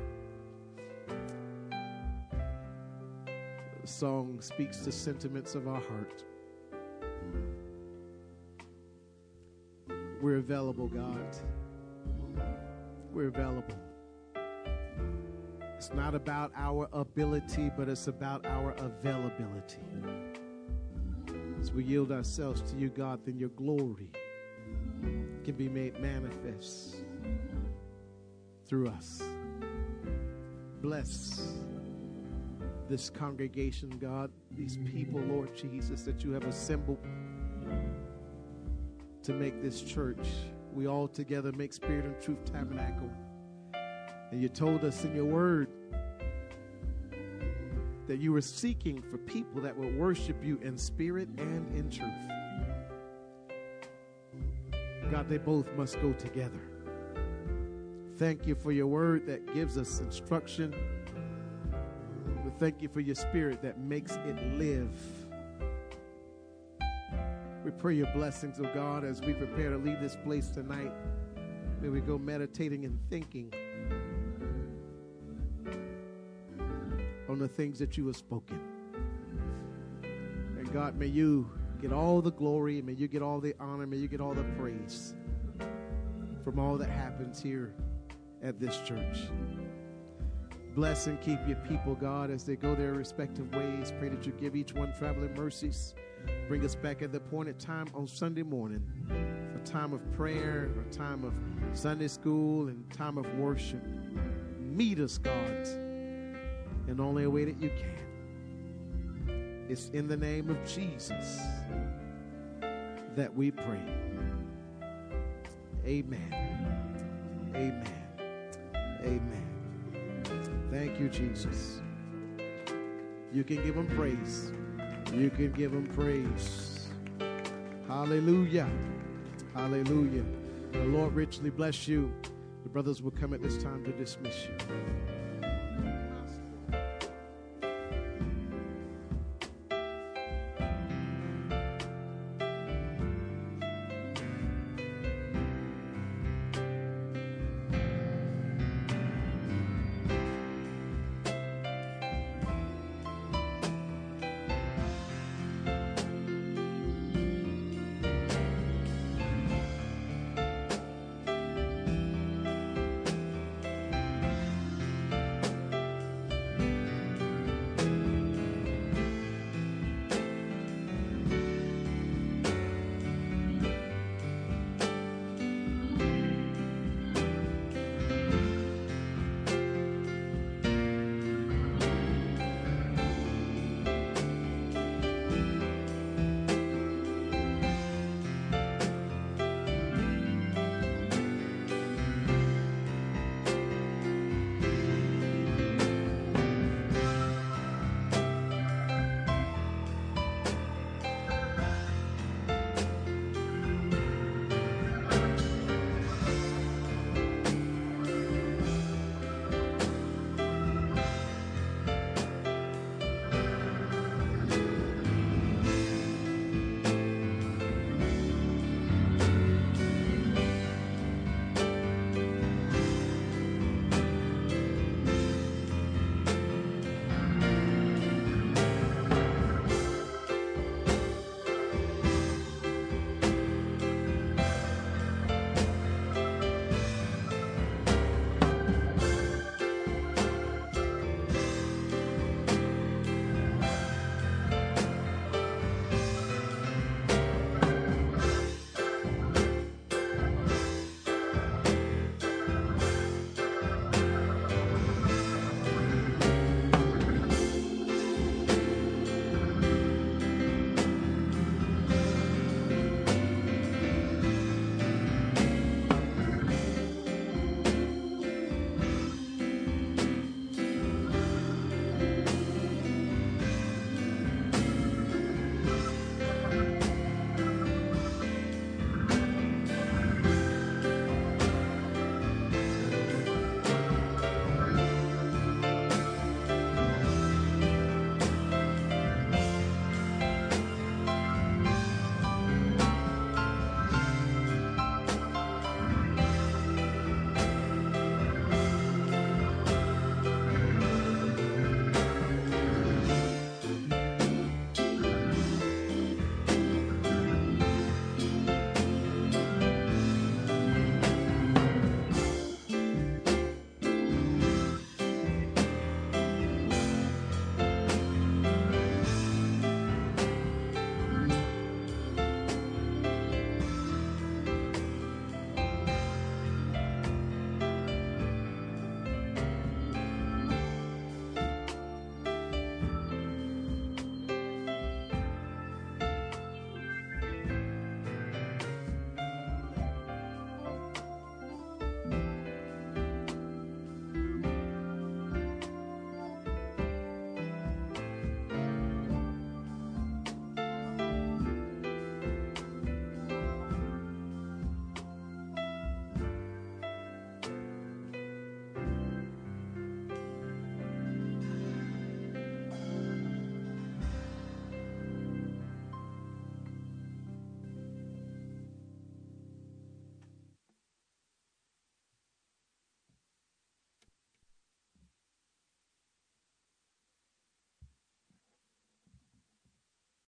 the song speaks the sentiments of our heart. We're available, God. We're available. It's not about our ability, but it's about our availability. As we yield ourselves to you, God, then your glory can be made manifest through us. Bless this congregation, God, these people, Lord Jesus, that you have assembled to make this church. We all together make Spirit and Truth Tabernacle. And you told us in your word that you were seeking for people that would worship you in spirit and in truth. God, they both must go together. Thank you for your word that gives us instruction. We thank you for your spirit that makes it live. We pray your blessings, oh God, as we prepare to leave this place tonight. May we go meditating and thinking on the things that you have spoken. And God, may you get all the glory, may you get all the honor, may you get all the praise from all that happens here at this church. Bless and keep your people, God, as they go their respective ways. Pray that you give each one traveling mercies. Bring us back at the appointed time on Sunday morning for time of prayer, for time of Sunday school, and time of worship. Meet us, God, in the only way that you can. It's in the name of Jesus that we pray. Amen. Amen. Amen. Thank you, Jesus. You can give him praise. You can give him praise. Hallelujah. Hallelujah. The Lord richly bless you. The brothers will come at this time to dismiss you.